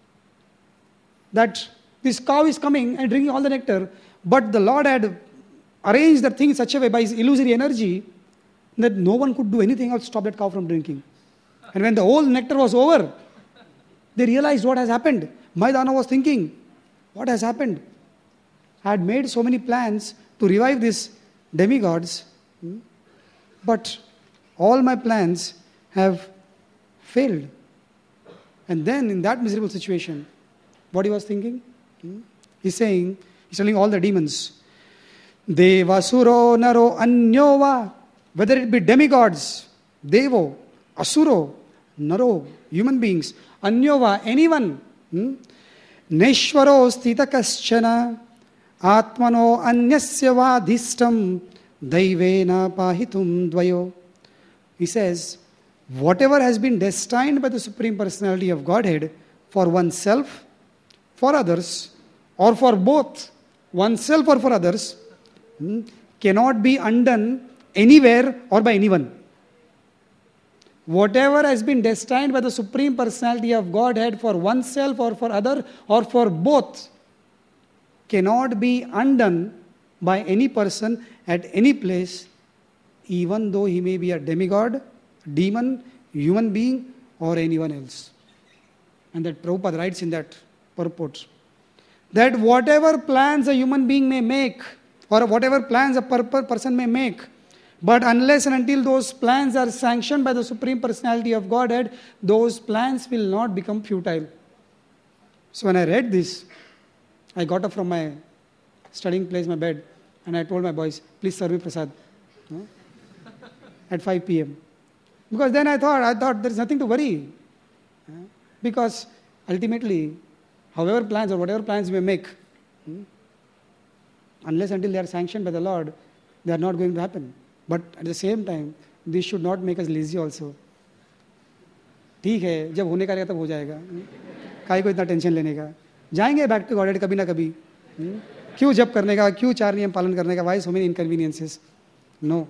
that this cow is coming and drinking all the nectar, but the Lord had arranged the thing in such a way by his illusory energy that no one could do anything else to stop that cow from drinking. And when the whole nectar was over, they realized what has happened. Maidana was thinking, what has happened? I had made so many plans to revive these demigods, but all my plans have failed. And then in that miserable situation, what he was thinking? He's saying, he's telling all the demons, Devasuro naro anyova, whether it be demigods, Devo, Asuro, Naro, human beings, Anyova, anyone, hmm? Neshwaro stitakaschana, Atmano anyasya vadhistam, Daivena pahitum dvayo. He says, whatever has been destined by the Supreme Personality of Godhead for oneself, for others, or for both, oneself or for others, hmm, cannot be undone anywhere or by anyone. Whatever has been destined by the Supreme Personality of Godhead for oneself or for other or for both cannot be undone by any person at any place, even though he may be a demigod, demon, human being, or anyone else. And that Prabhupada writes in that purport that whatever plans a human being may make or whatever plans a per- person may make, but unless and until those plans are sanctioned by the Supreme Personality of Godhead, those plans will not become futile. So when I read this, I got up from my studying place, my bed, and I told my boys, please serve me prasad no? at five p.m. Because then I thought, I thought there is nothing to worry. Because ultimately, however plans or whatever plans we may make, unless until they are sanctioned by the Lord, they are not going to happen. But at the same time, this should not make us lazy also. ठीक है, जब होने का रहेगा तब हो जाएगा. काहे को इतना टेंशन लेने का? जाएंगे बैक टू गॉडेड कभी ना कभी. क्यों जप करने का? क्यों चार नियम पालन करने का? Why so many inconveniences? No.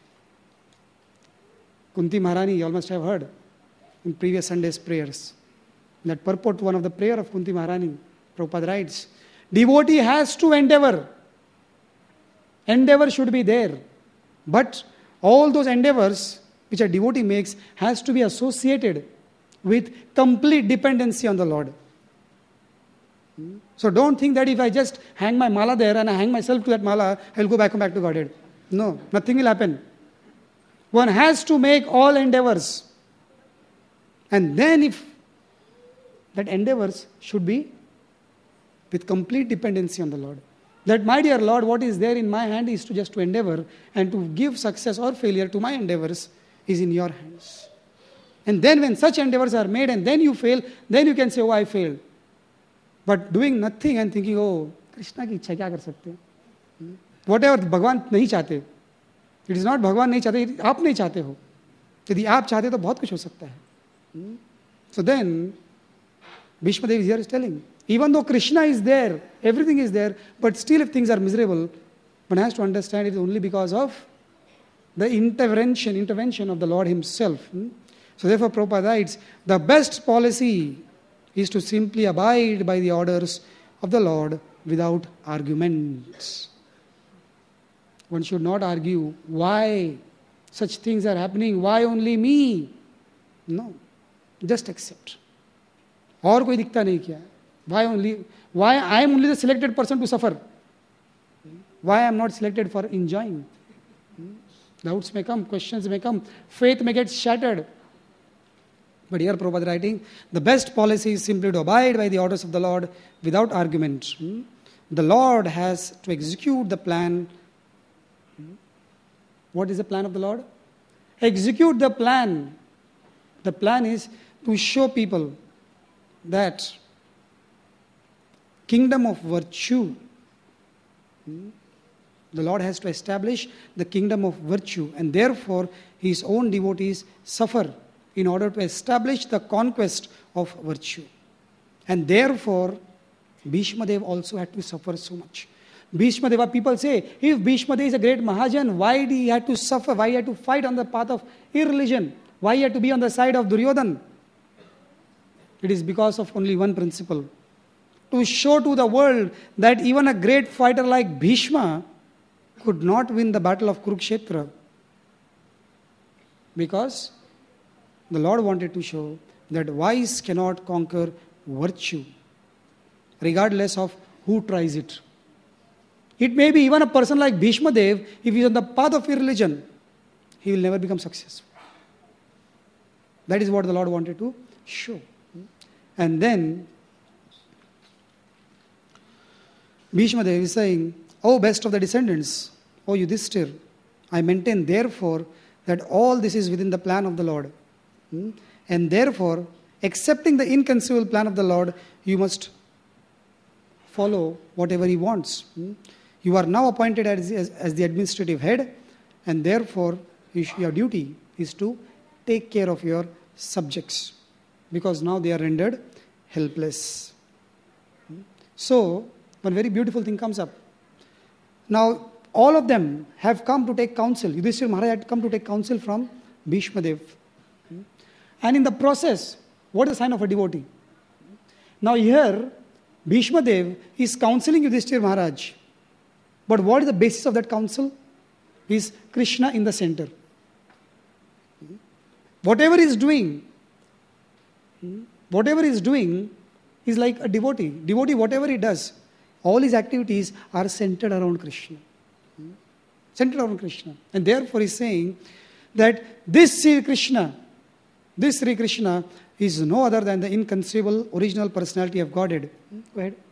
Kunti Maharani, you all must have heard in previous Sunday's prayers. That purport to one of the prayer of Kunti Maharani, Prabhupada writes, devotee has to endeavor. Endeavor should be there. But all those endeavors which a devotee makes has to be associated with complete dependency on the Lord. So don't think that if I just hang my mala there and I hang myself to that mala, I will go back and back to Godhead. No, nothing will happen. One has to make all endeavors. And then if that endeavors should be with complete dependency on the Lord. That, my dear Lord, what is there in my hand is to just to endeavor, and to give success or failure to my endeavors is in your hands. And then when such endeavors are made and then you fail, then you can say, oh, I failed. But doing nothing and thinking, oh, Krishna ki इच्छा क्या कर सकते हैं? Whatever भगवान नहीं चाहते. It is not भगवान नहीं चाहते, आप नहीं चाहते हो. यदि आप चाहते तो बहुत कुछ हो सकता है. So then, Bhishma Dev here is telling, even though Krishna is there, everything is there, but still if things are miserable, one has to understand it is only because of the intervention, intervention of the Lord Himself. So therefore Prabhupada writes, the best policy is to simply abide by the orders of the Lord without arguments. One should not argue why such things are happening, why only me? No, just accept. और कोई दिखता नहीं क्या? Why only? Why I am only the selected person to suffer? Why I am not selected for enjoying? Doubts may come, questions may come, faith may get shattered. But here Prabhupada writing, the best policy is simply to abide by the orders of the Lord without argument. The Lord has to execute the plan. What is the plan of the Lord? Execute the plan. The plan is to show people that kingdom of virtue. The Lord has to establish the kingdom of virtue, and therefore his own devotees suffer in order to establish the conquest of virtue. And therefore, Bhishma Dev also had to suffer so much. Bhishma Deva, people say, if Bhishma Dev is a great Mahajan, why did he have to suffer? Why he had to fight on the path of irreligion? Why he had to be on the side of Duryodhan? It is because of only one principle. To show to the world that even a great fighter like Bhishma could not win the battle of Kurukshetra. Because the Lord wanted to show that vice cannot conquer virtue, regardless of who tries it. It may be even a person like Bhishma Dev, if he is on the path of irreligion, he will never become successful. That is what the Lord wanted to show. And then Bhishma Dev is saying, O best of the descendants, O Yudhishthir, I maintain therefore that all this is within the plan of the Lord. And therefore, accepting the inconceivable plan of the Lord, you must follow whatever he wants. You are now appointed as, as, as the administrative head, and therefore your duty is to take care of your subjects, because now they are rendered helpless. So, one very beautiful thing comes up. Now, all of them have come to take counsel. Yudhishthira Maharaj had come to take counsel from Bhishma Dev. And in the process, what is the sign of a devotee? Now here, Bhishma Dev is counseling Yudhishthira Maharaj. But what is the basis of that counsel? Is Krishna in the center. Whatever he is doing, whatever he is doing is like a devotee. Devotee, whatever he does, all his activities are centered around Krishna. Centered around Krishna. And therefore he is saying that this Sri Krishna, this Sri Krishna is no other than the inconceivable original personality of Godhead. Go ahead.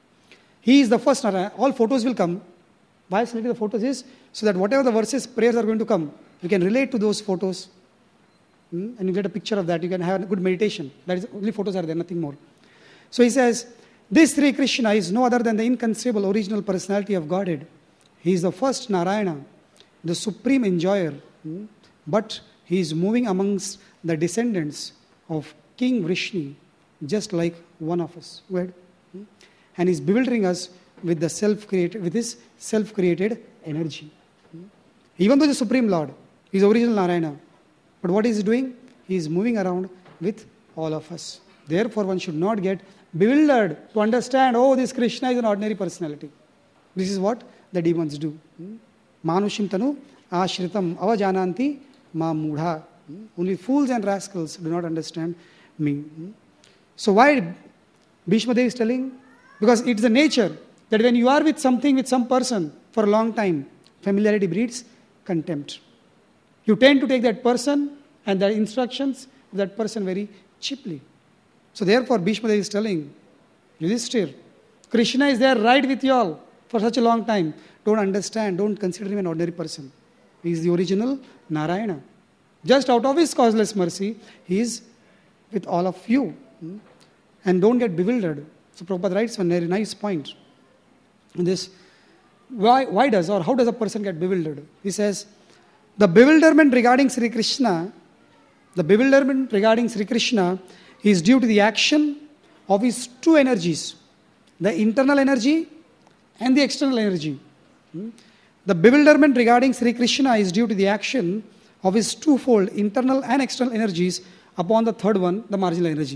He is the first Narayana. All photos will come. Why selecting the photos is so that whatever the verses, prayers are going to come, you can relate to those photos. And you get a picture of that. You can have a good meditation. That is, only photos are there, nothing more. So he says, this Sri Krishna is no other than the inconceivable original personality of Godhead. He is the first Narayana, the supreme enjoyer. But he is moving amongst the descendants of King Vrishni, just like one of us. Go ahead. And he's bewildering us with the self-created, with his self-created energy. Even though the Supreme Lord is original Narayana, but what is he doing? He is moving around with all of us. Therefore, one should not get bewildered to understand, oh, this Krishna is an ordinary personality. This is what the demons do. Manushim tanu ashritam avajananti ma mudha. Only fools and rascals do not understand me. So why Bhishma Dev is telling? Because it's the nature that when you are with something, with some person for a long time, familiarity breeds contempt. You tend to take that person and the instructions of that person very cheaply. So therefore Bhishma Dev is telling, Yudhishthir, Krishna is there right with you all for such a long time. Don't understand, don't consider him an ordinary person. He is the original Narayana. Just out of his causeless mercy, he is with all of you. And don't get bewildered. So Prabhupada writes one very nice point. This, why, why does or how does a person get bewildered? He says, the bewilderment regarding Sri Krishna, the bewilderment regarding Sri Krishna is due to the action of his two energies, the internal energy and the external energy. The bewilderment regarding Sri Krishna is due to the action of his twofold internal and external energies upon the third one, the marginal energy.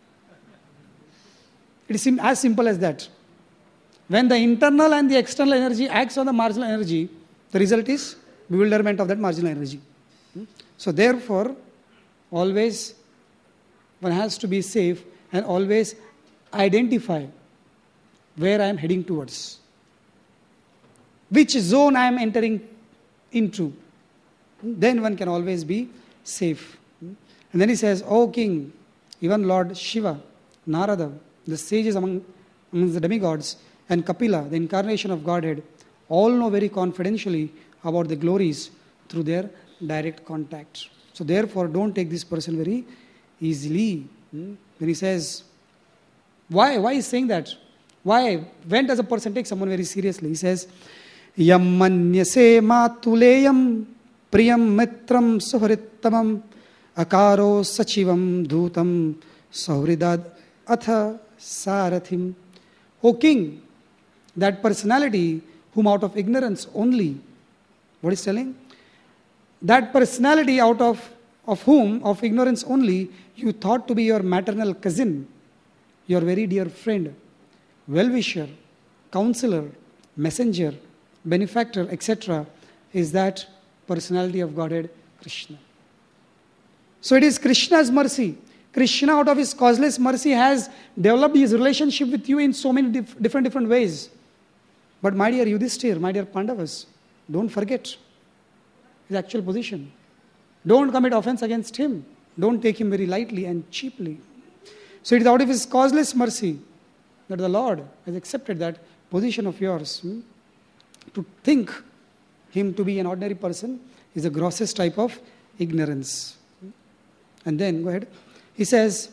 It is as simple as that. When the internal and the external energy acts on the marginal energy, the result is bewilderment of that marginal energy. So therefore, always one has to be safe and always identify where I am heading towards. Which zone I am entering into. Then one can always be safe. And then he says, O King, even Lord Shiva, Narada, the sages among, among the demigods, and Kapila, the incarnation of Godhead, all know very confidentially about the glories through their direct contact. So therefore, don't take this person very easily. When he says, why, why is saying that? Why? When does a person take someone very seriously? He says, Yam manyase matuleyam priyam mitram suhrittamam akaro sachivam dhutam sauridad atha sarathim. O king, that personality whom out of ignorance only, what is telling? That personality out of, of whom, of ignorance only, you thought to be your maternal cousin, your very dear friend, well-wisher, counselor, messenger, benefactor, et cetera, is that personality of Godhead, Krishna. So it is Krishna's mercy. Krishna, out of his causeless mercy, has developed his relationship with you in so many dif- different, different ways. But my dear Yudhishthir, my dear Pandavas, don't forget his actual position. Don't commit offense against him. Don't take him very lightly and cheaply. So it is out of his causeless mercy that the Lord has accepted that position of yours. Hmm? To think him to be an ordinary person is the grossest type of ignorance. And then, go ahead. He says,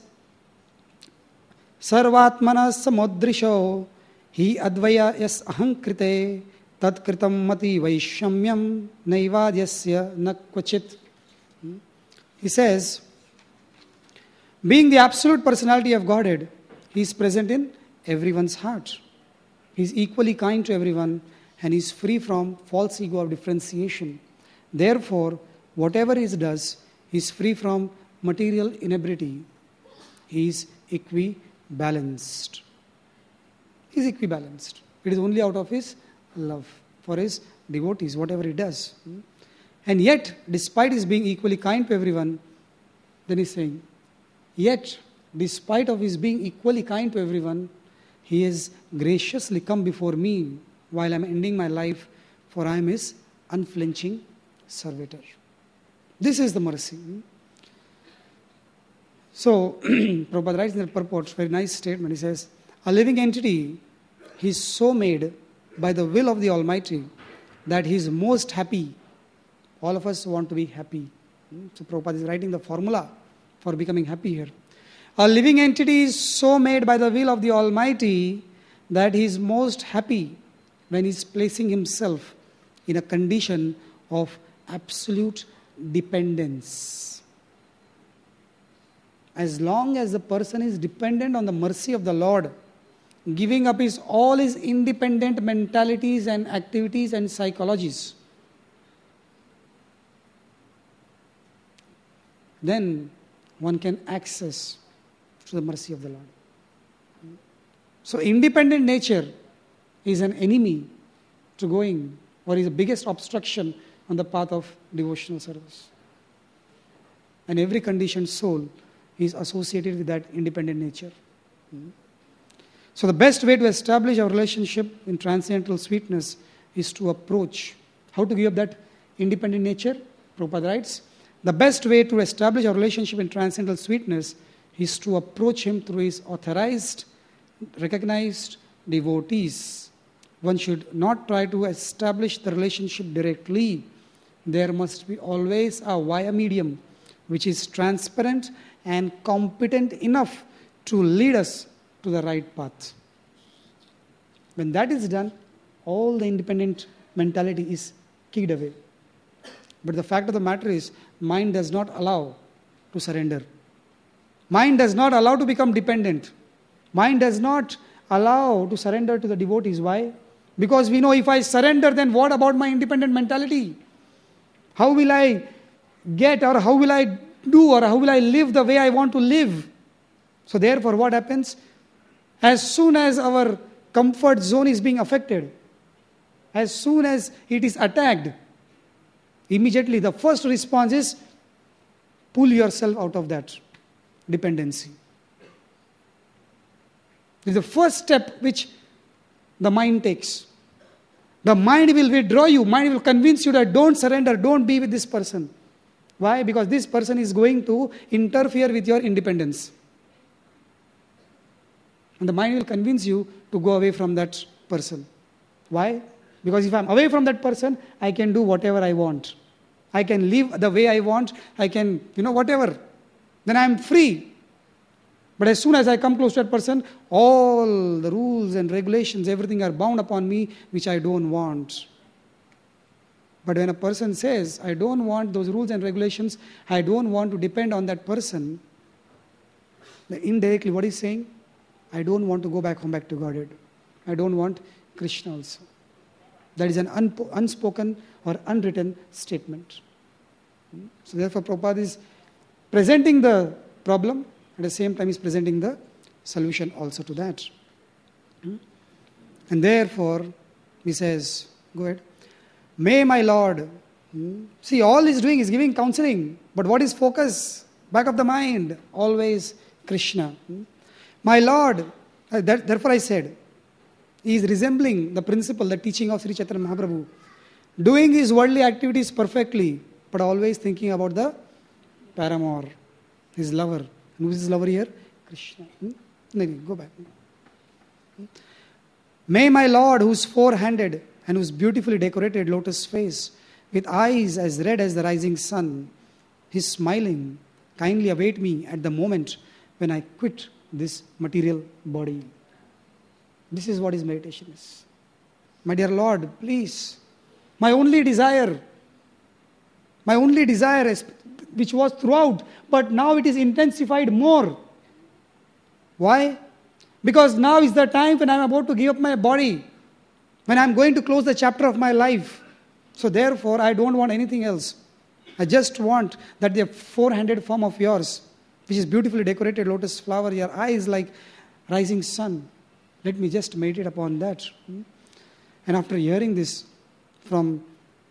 Sarvatmana samudrisho hi advaya yas ahankrite tad kritam mati vaishamyam naivadyasya nakvachit. He says, being the absolute personality of Godhead, he is present in everyone's heart. He is equally kind to everyone and is free from false ego of differentiation. Therefore, whatever he does, he is free from material inebriety. He is equibalanced. He is equibalanced. It is only out of his love for his devotees, whatever he does. And yet, despite his being equally kind to everyone, then he's saying, yet, despite of his being equally kind to everyone, he has graciously come before me while I am ending my life, for I am his unflinching servitor. This is the mercy. So, Prabhupada writes in the purport, very nice statement. He says, a living entity, he is so made by the will of the Almighty that he is most happy. All of us want to be happy. So, Prabhupada is writing the formula for becoming happy here. A living entity is so made by the will of the Almighty that he is most happy when he is placing himself in a condition of absolute dependence. As long as the person is dependent on the mercy of the Lord, giving up his all his independent mentalities and activities and psychologies, then one can access to the mercy of the Lord. So independent nature is an enemy to going, or is the biggest obstruction on the path of devotional service. And every conditioned soul is associated with that independent nature. So the best way to establish our relationship in transcendental sweetness is to approach. How to give up that independent nature? Prabhupada writes, the best way to establish our relationship in transcendental sweetness is to approach him through his authorized, recognized devotees. One should not try to establish the relationship directly. There must be always a via medium which is transparent and competent enough to lead us to the right path. When that is done, all the independent mentality is kicked away. But the fact of the matter is, mind does not allow to surrender. Mind does not allow to become dependent. Mind does not allow to surrender to the devotees. Why? Because we know if I surrender, then what about my independent mentality? How will I get, or how will I do, or how will I live the way I want to live? So therefore, what happens? As soon as our comfort zone is being affected, as soon as it is attacked, immediately the first response is pull yourself out of that dependency. This is the first step which the mind takes. The mind will withdraw you. Mind will convince you that don't surrender, don't be with this person. Why? Because this person is going to interfere with your independence. And the mind will convince you to go away from that person. Why? Because if I'm away from that person, I can do whatever I want. I can live the way I want. I can, you know, whatever. Then I'm free. But as soon as I come close to that person, all the rules and regulations, everything are bound upon me, which I don't want. But when a person says, I don't want those rules and regulations, I don't want to depend on that person, indirectly what he's saying, I don't want to go back home, back to Godhead. I don't want Krishna also. That is an un- unspoken or unwritten statement. So therefore Prabhupada is presenting the problem, at the same time is presenting the solution also to that. And therefore, he says, go ahead, may my Lord, see, all he's doing is giving counseling, but what is focus? Back of the mind, always Krishna. My Lord, uh, that, therefore I said, he is resembling the principle, the teaching of Sri Chaitanya Mahaprabhu, doing his worldly activities perfectly, but always thinking about the paramour, his lover. Who is his lover here? Krishna. Hmm? No, no, go back. Hmm? May my Lord, who is four-handed and whose beautifully decorated lotus face, with eyes as red as the rising sun, his smiling, kindly await me at the moment when I quit this material body. This is what his meditation is. My dear Lord, please, my only desire, my only desire is, which was throughout, but now it is intensified more. Why? Because now is the time when I am about to give up my body, when I am going to close the chapter of my life. So therefore, I don't want anything else. I just want that the four-handed form of yours, which is beautifully decorated lotus flower, your eyes like rising sun. Let me just meditate upon that. And after hearing this from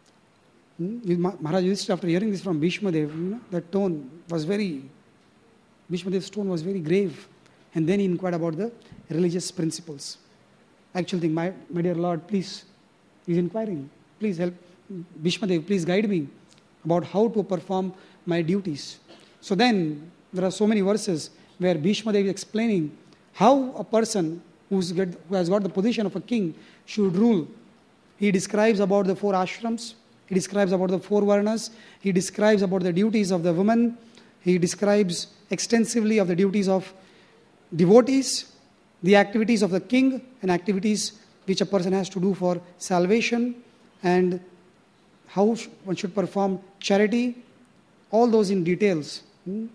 Maharaj Yudhishthira, after hearing this from Bhishma Dev, you know, that tone was very, Bhishma Dev's tone was very grave. And then he inquired about the religious principles. Actual thing, my, my dear Lord, please, he's inquiring, please help, Bhishma Dev, please guide me about how to perform my duties. So then, there are so many verses where Bhishma Dev is explaining how a person who's get, who has got the position of a king should rule. He describes about the four ashrams, he describes about the four varnas, he describes about the duties of the woman, he describes extensively of the duties of devotees, the activities of the king and activities which a person has to do for salvation, and how one should perform charity, all those in details.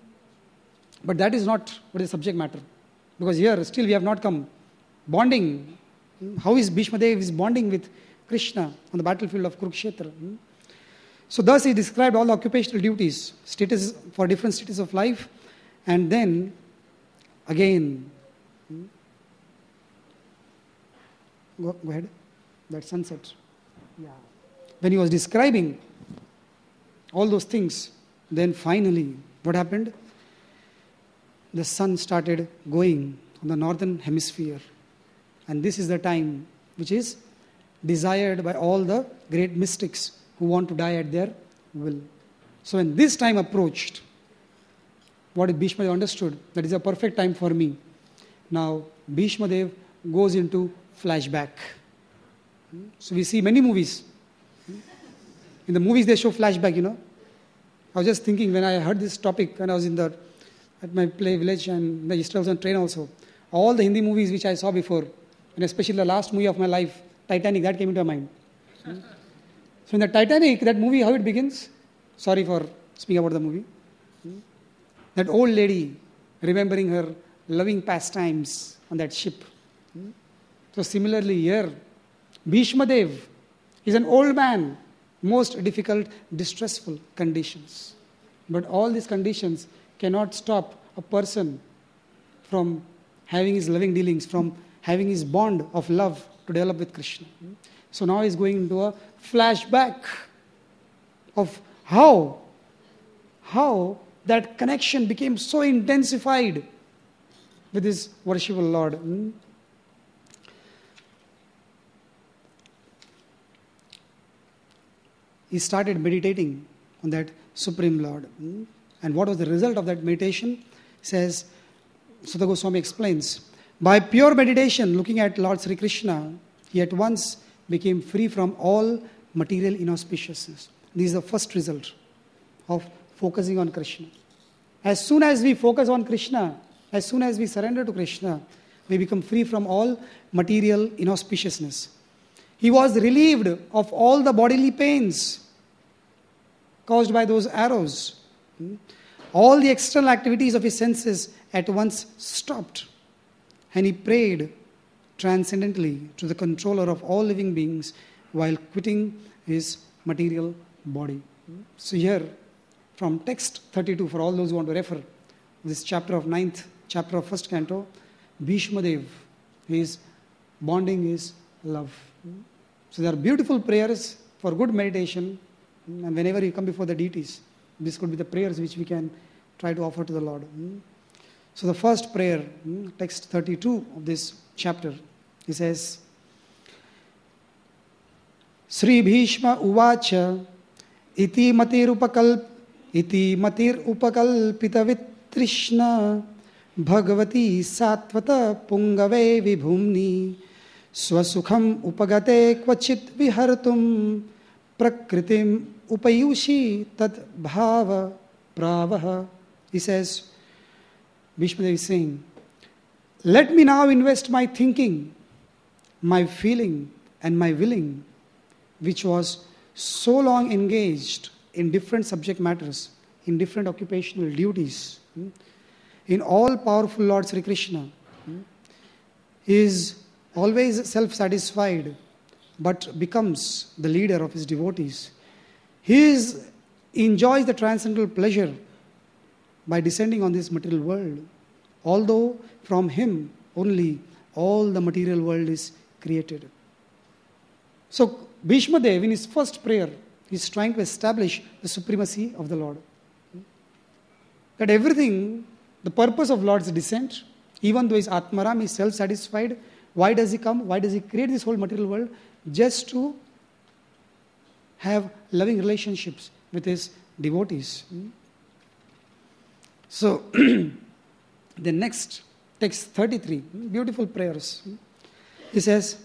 But that is not what is subject matter. Because here still we have not come. Bonding. How is Bhishma Dev is bonding with Krishna on the battlefield of Kurukshetra? So thus he described all the occupational duties, status for different stages of life, and then again, go, go ahead, that sunset. Yeah. When he was describing all those things, then finally, what happened? The sun started going on the northern hemisphere. And this is the time which is desired by all the great mystics who want to die at their will. So when this time approached, what Bhishma Dev understood, that is a perfect time for me. Now, Bhishma Dev goes into flashback. So we see many movies. In the movies they show flashback, you know. I was just thinking when I heard this topic when I was in the at my play village and the yesterday I was on train also. All the Hindi movies which I saw before, and especially the last movie of my life, Titanic, that came into my mind. So in the Titanic, that movie, how it begins? Sorry for speaking about the movie. That old lady remembering her loving pastimes on that ship. So similarly here, Bhishma Dev is an old man, most difficult, distressful conditions. But all these conditions cannot stop a person from having his loving dealings, from having his bond of love to develop with Krishna. So now he's going into a flashback of how, how that connection became so intensified with his worshipful Lord. He started meditating on that Supreme Lord. And what was the result of that meditation? He says, Sutta Goswami explains, by pure meditation, looking at Lord Sri Krishna, he at once became free from all material inauspiciousness. This is the first result of focusing on Krishna. As soon as we focus on Krishna, As soon as we surrender to Krishna, we become free from all material inauspiciousness. He was relieved of all the bodily pains caused by those arrows. All the external activities of his senses at once stopped, and he prayed transcendently to the controller of all living beings while quitting his material body. So here, from text thirty-two, for all those who want to refer, this chapter of ninth, chapter of first canto, Bhishma Dev, his bonding is love. So there are beautiful prayers for good meditation, and whenever you come before the deities, this could be the prayers which we can try to offer to the Lord. So the first prayer, text thirty-two of this chapter, he says, Sri Bhishma Uvacha iti matir upakalp iti matir upakalpita vitrishna bhagavati satvata pungave vibhumni swasukham upagate kvachit vihartum prakritim upayushi tad bhava pravaha. He says, Bhishma Dev is saying, let me now invest my thinking, my feeling and my willing, which was so long engaged in different subject matters, in different occupational duties, in all powerful Lord Sri Krishna. He is always self-satisfied, but becomes the leader of his devotees. He is, enjoys the transcendental pleasure by descending on this material world, although from him only all the material world is created. So Bhishma Dev, in his first prayer, is trying to establish the supremacy of the Lord. That everything, the purpose of Lord's descent, even though his Atmaram is self-satisfied, why does he come? Why does he create this whole material world? Just to have loving relationships with his devotees. So, the next text thirty-three, beautiful prayers. He says,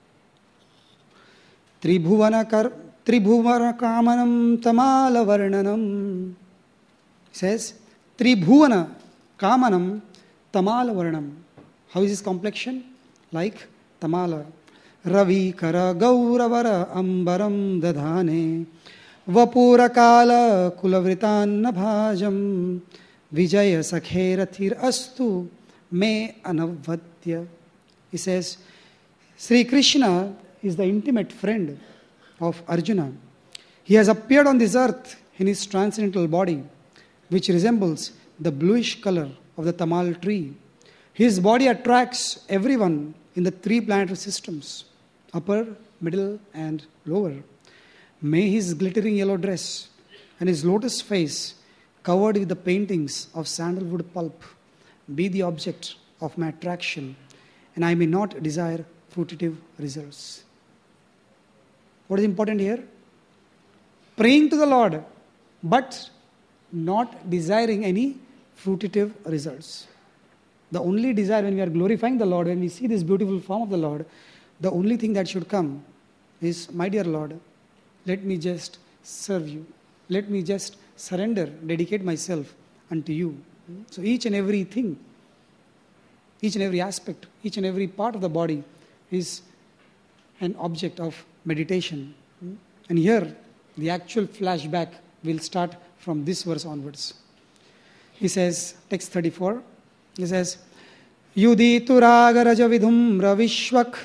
Tribhuvana kar Tribhuvana kamanam tamala varnanam. He says, Tribhuvana kamanam tamala varnam. How is his complexion? Like tamala. Ravi kara gauravara ambaram dadhane vapura kala kulavritan bhajam vijaya sakherathir astu me anavvatya. He says, Sri Krishna is the intimate friend of Arjuna. He has appeared on this earth in his transcendental body, which resembles the bluish color of the tamal tree. His body attracts everyone in the three planetary systems, upper, middle, and lower. May his glittering yellow dress and his lotus face, covered with the paintings of sandalwood pulp, be the object of my attraction, and I may not desire fruitive results. What is important here? Praying to the Lord, but not desiring any fruitive results. The only desire when we are glorifying the Lord, when we see this beautiful form of the Lord, the only thing that should come is, my dear Lord, let me just serve you. Let me just surrender, dedicate myself unto you. So each and every thing, each and every aspect, each and every part of the body is an object of meditation. And here, the actual flashback will start from this verse onwards. He says, text thirty-four, he says, Yudi turaga raja vidhum ravishvak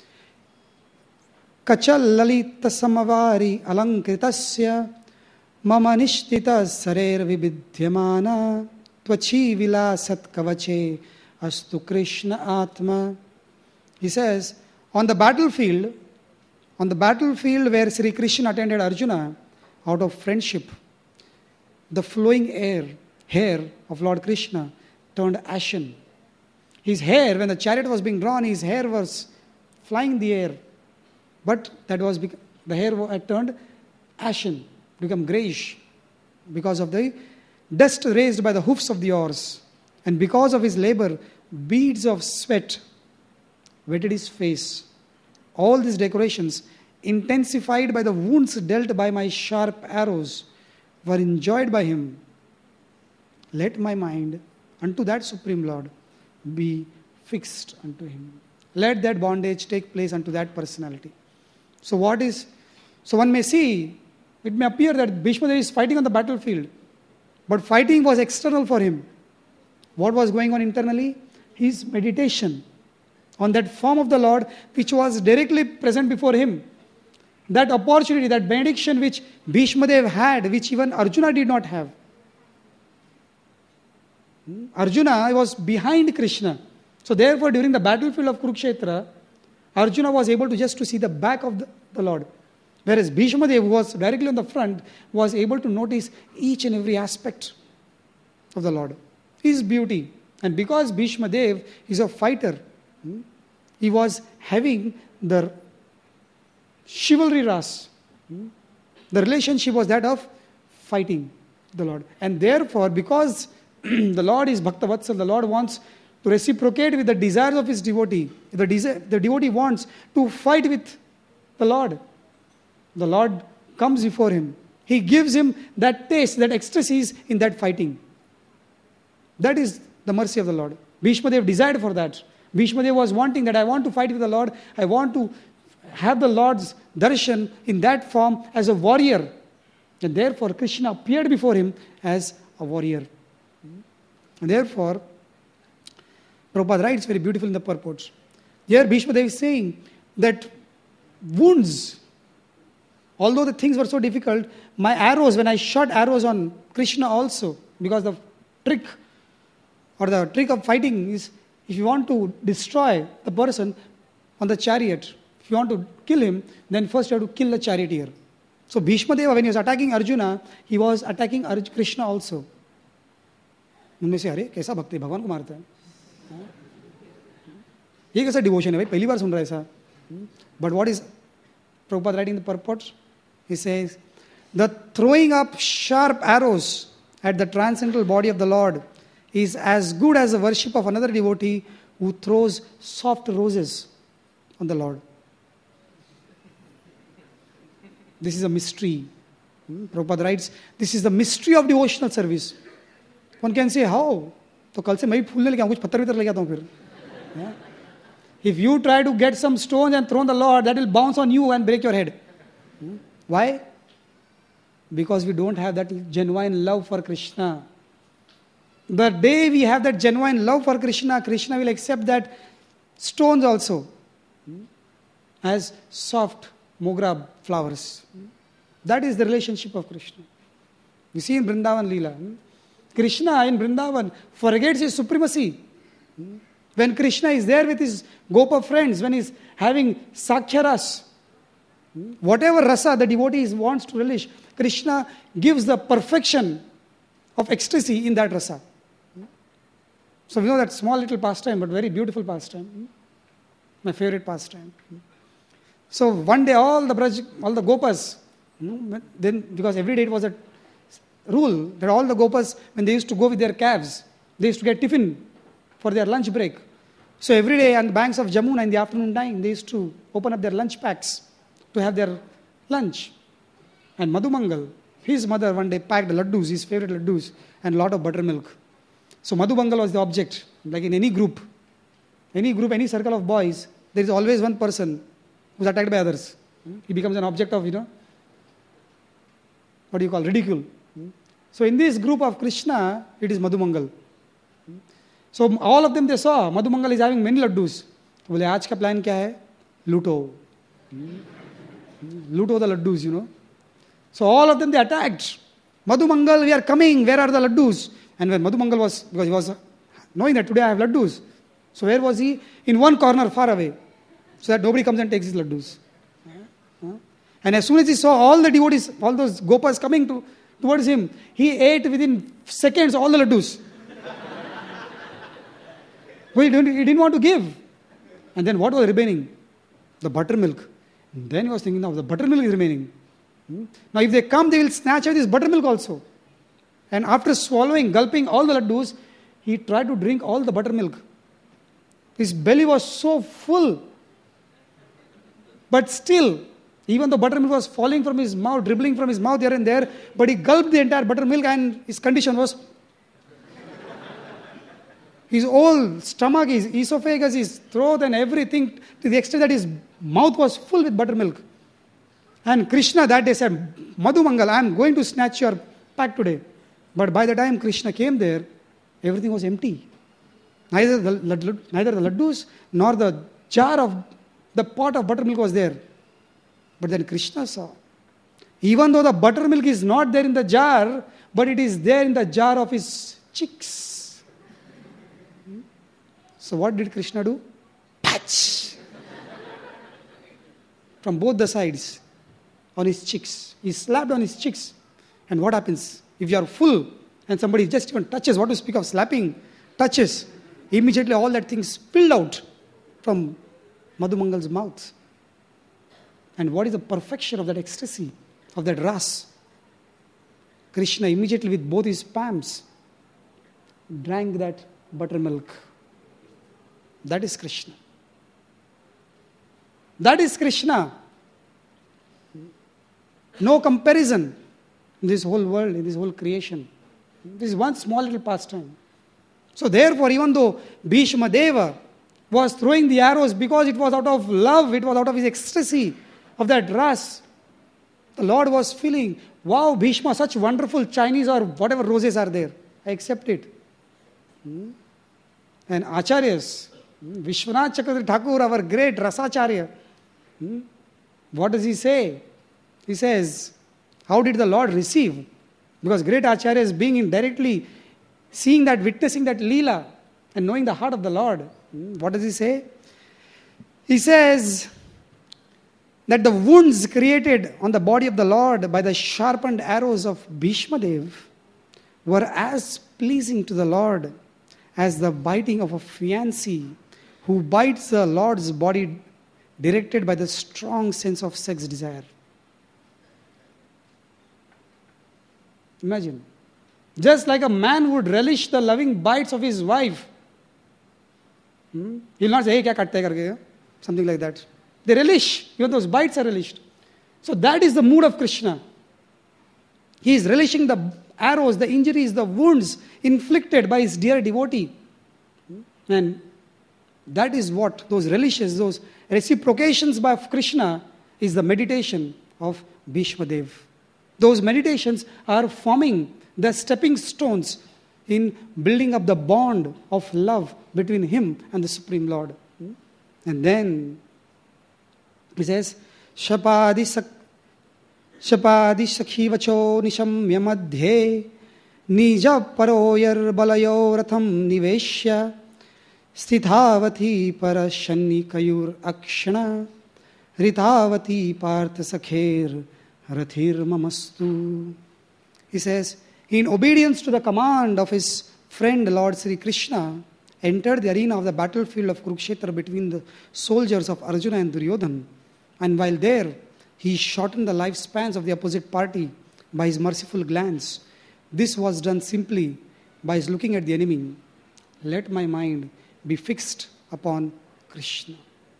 kachal lalita samavari alankritasya mama nishtita sarer vibidhyamana tvachi vilasat kavache astu Krishna atma. He says, on the battlefield, on the battlefield where Sri Krishna attended Arjuna out of friendship, the flowing air, hair of Lord Krishna turned ashen. His hair, when the chariot was being drawn, his hair was flying in the air. But that was bec- the hair had turned ashen, become greyish, because of the dust raised by the hoofs of the horse. And because of his labor, beads of sweat wetted his face. All these decorations, intensified by the wounds dealt by my sharp arrows, were enjoyed by him. Let my mind unto that Supreme Lord be fixed unto him. Let that bondage take place unto that personality. So what is, so one may see, it may appear that Bhishma Dev is fighting on the battlefield, but fighting was external for him. What was going on internally? His meditation on that form of the Lord which was directly present before him. That opportunity, that benediction which Bhishma Dev had, which even Arjuna did not have. Arjuna was behind Krishna. So therefore, during the battlefield of Kurukshetra, Arjuna was able to just to see the back of the, the Lord. Whereas Bhishma Dev, who was directly on the front, was able to notice each and every aspect of the Lord. His beauty. And because Bhishma Dev is a fighter, he was having the chivalry ras. The relationship was that of fighting the Lord. And therefore, because the Lord is Bhakta Vatsal, the Lord wants to reciprocate with the desires of his devotee. The, desi- the devotee wants to fight with the Lord. The Lord comes before him. He gives him that taste, that ecstasies in that fighting. That is the mercy of the Lord. Bhishma Dev desired for that. Bhishma Dev was wanting that I want to fight with the Lord. I want to have the Lord's darshan in that form as a warrior. And therefore Krishna appeared before him as a warrior. And therefore, Prabhupada writes very beautiful in the purports. Here Bhishma Dev is saying that wounds, although the things were so difficult, my arrows, when I shot arrows on Krishna also, because the trick or the trick of fighting is, if you want to destroy the person on the chariot, if you want to kill him, then first you have to kill the charioteer. So Bhishma Deva, when he was attacking Arjuna, he was attacking Arj- Krishna also. उनमें से अरे कैसा भक्ति भगवान को मारता है ये कैसा डिवोशन है भाई पहली बार सुन रहा है ऐसा but what is Prabhupada writing in the purport? He says the throwing up sharp arrows at the transcendental body of the Lord is as good as the worship of another devotee who throws soft roses on the Lord. This is a mystery. Prabhupada writes, this is the mystery of devotional service. One can say, how? तो कल से मैं भी फूलने लगा हूँ कुछ पत्थर वित्तर ले आता हूँ फिर. If you try to get some stones and throw on the Lord, that will bounce on you and break your head. Why? Because we don't have that genuine love for Krishna. The day we have that genuine love for Krishna, Krishna will accept that stones also as soft mogra flowers. That is the relationship of Krishna. You see in Vrindavan Leela, Krishna in Vrindavan forgets his supremacy. When Krishna is there with his Gopa friends, when he is having Sakhya Ras, whatever rasa the devotee wants to relish, Krishna gives the perfection of ecstasy in that rasa. So we know that small little pastime, but very beautiful pastime. My favorite pastime. So one day all the Braj, all the Gopas, then because every day it was a rule that all the Gopas, when they used to go with their calves, they used to get tiffin for their lunch break. So every day on the banks of Jamuna in the afternoon time, they used to open up their lunch packs to have their lunch. And Madhumangal, his mother one day packed laddus, his favorite laddus, and a lot of buttermilk. So Madhumangal was the object. Like in any group, any group, any circle of boys, there is always one person who is attacked by others. He becomes an object of, you know, what do you call, ridicule. So in this group of Krishna, it is Madhumangal. So all of them they saw, Madhumangal is having many laddus. बोले आज का plan क्या है? Luto. Luto the laddus, you know. So all of them they attacked. Madhumangal, we are coming. Where are the laddus? And when Madhumangal was, because he was knowing that today I have laddus. So where was he? In one corner far away. So that nobody comes and takes his laddus. And as soon as he saw all the devotees, all those gopas coming to towards him, he ate within seconds all the laddus. Well, he didn't, he didn't want to give. And then what was remaining? The buttermilk. And then he was thinking, now the buttermilk is remaining. Hmm? Now if they come, they will snatch away this buttermilk also. And after swallowing, gulping all the laddus, he tried to drink all the buttermilk. His belly was so full. But still, even the buttermilk was falling from his mouth, dribbling from his mouth here and there, but he gulped the entire buttermilk and his condition was... His whole stomach, his esophagus, his throat and everything, to the extent that his mouth was full with buttermilk. And Krishna that day said, Madhumangal, I am going to snatch your pack today. But by the time Krishna came there, everything was empty. Neither the, neither the laddus nor the jar of the pot of buttermilk was there. But then Krishna saw, even though the buttermilk is not there in the jar, but it is there in the jar of his cheeks. So what did Krishna do? Patch! From both the sides, on his cheeks. He slapped on his cheeks. And what happens? If you are full and somebody just even touches, what to speak of slapping, touches, immediately all that thing spilled out from Madhumangal's mouth. And what is the perfection of that ecstasy, of that ras? Krishna immediately with both his palms drank that buttermilk. That is Krishna. That is Krishna. No comparison in this whole world, in this whole creation. This is one small little pastime. So therefore, even though Bhishma Deva was throwing the arrows because it was out of love, it was out of his ecstasy of that ras, the Lord was feeling, wow, Bhishma, such wonderful Chinese or whatever roses are there. I accept it. Hmm? And Acharyas, Vishwanath Chakravarti Thakur, our great Rasacharya, hmm? what does he say? He says, how did the Lord receive? Because great Acharyas being in directly seeing that, witnessing that Leela and knowing the heart of the Lord. Hmm? What does he say? He says that the wounds created on the body of the Lord by the sharpened arrows of Bhishma Dev were as pleasing to the Lord as the biting of a fiancé who bites the Lord's body directed by the strong sense of sex desire. Imagine. Just like a man would relish the loving bites of his wife. Hmm? He'll not say, hey, kya katte karke? Something like that. They relish. Even those bites are relished. So that is the mood of Krishna. He is relishing the arrows, the injuries, the wounds inflicted by his dear devotee. And that is what, those relishes, those reciprocations by Krishna is the meditation of Bhishma Dev. Those meditations are forming the stepping stones in building up the bond of love between him and the Supreme Lord. And then he says, Shapadi sak Shapadi sakhi vacho nishamya madhye nija paroyar balayo ratham niveshya stithavati parashanni kayur akshana ritavati partha sakher rathir mamastu. He says, in obedience to the command of his friend Lord Sri Krishna, entered the arena of the battlefield of Kurukshetra between the soldiers of Arjuna and Duryodhana. And while there, he shortened the lifespans of the opposite party by his merciful glance. This was done simply by his looking at the enemy. Let my mind be fixed upon Krishna.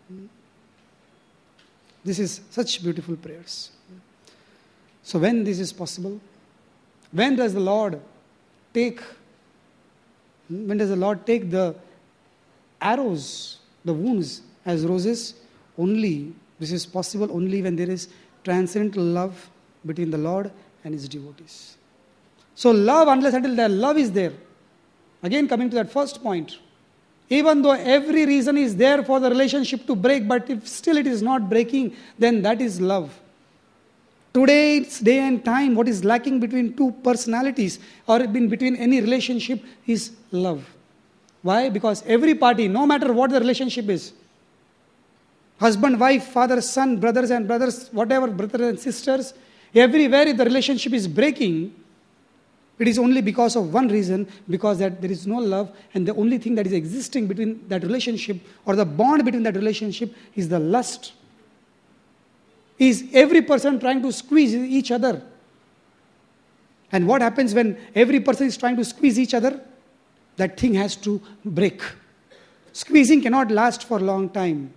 This is such beautiful prayers. So when this is possible, when does the Lord take, when does the Lord take the arrows, the wounds as roses? Only, this is possible only when there is transcendental love between the Lord and his devotees. So love, unless until that love is there, again coming to that first point, even though every reason is there for the relationship to break, but if still it is not breaking, then that is love. Today's day and time, what is lacking between two personalities or in between any relationship is love. Why? Because every party, no matter what the relationship is, husband, wife, father, son, brothers and brothers, whatever, brothers and sisters, everywhere if the relationship is breaking, it is only because of one reason, because that there is no love, and the only thing that is existing between that relationship or the bond between that relationship is the lust. Is every person trying to squeeze each other. And what happens when every person is trying to squeeze each other? That thing has to break. Squeezing cannot last for a long time.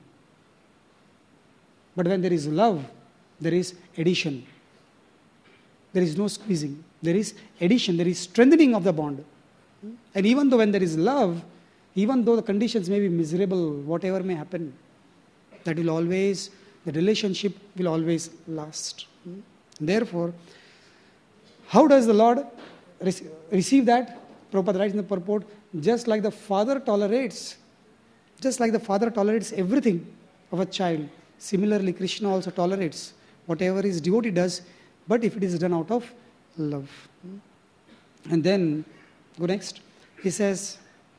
But when there is love, there is addition. There is no squeezing. There is addition. There is strengthening of the bond. And even though when there is love, even though the conditions may be miserable, whatever may happen, that will always, the relationship will always last. Therefore, how does the Lord rec- receive that? Prabhupada writes in the purport, just like the father tolerates, just like the father tolerates everything of a child, similarly Krishna also tolerates whatever his devotee does, but if it is done out of love. And then, go next, he says,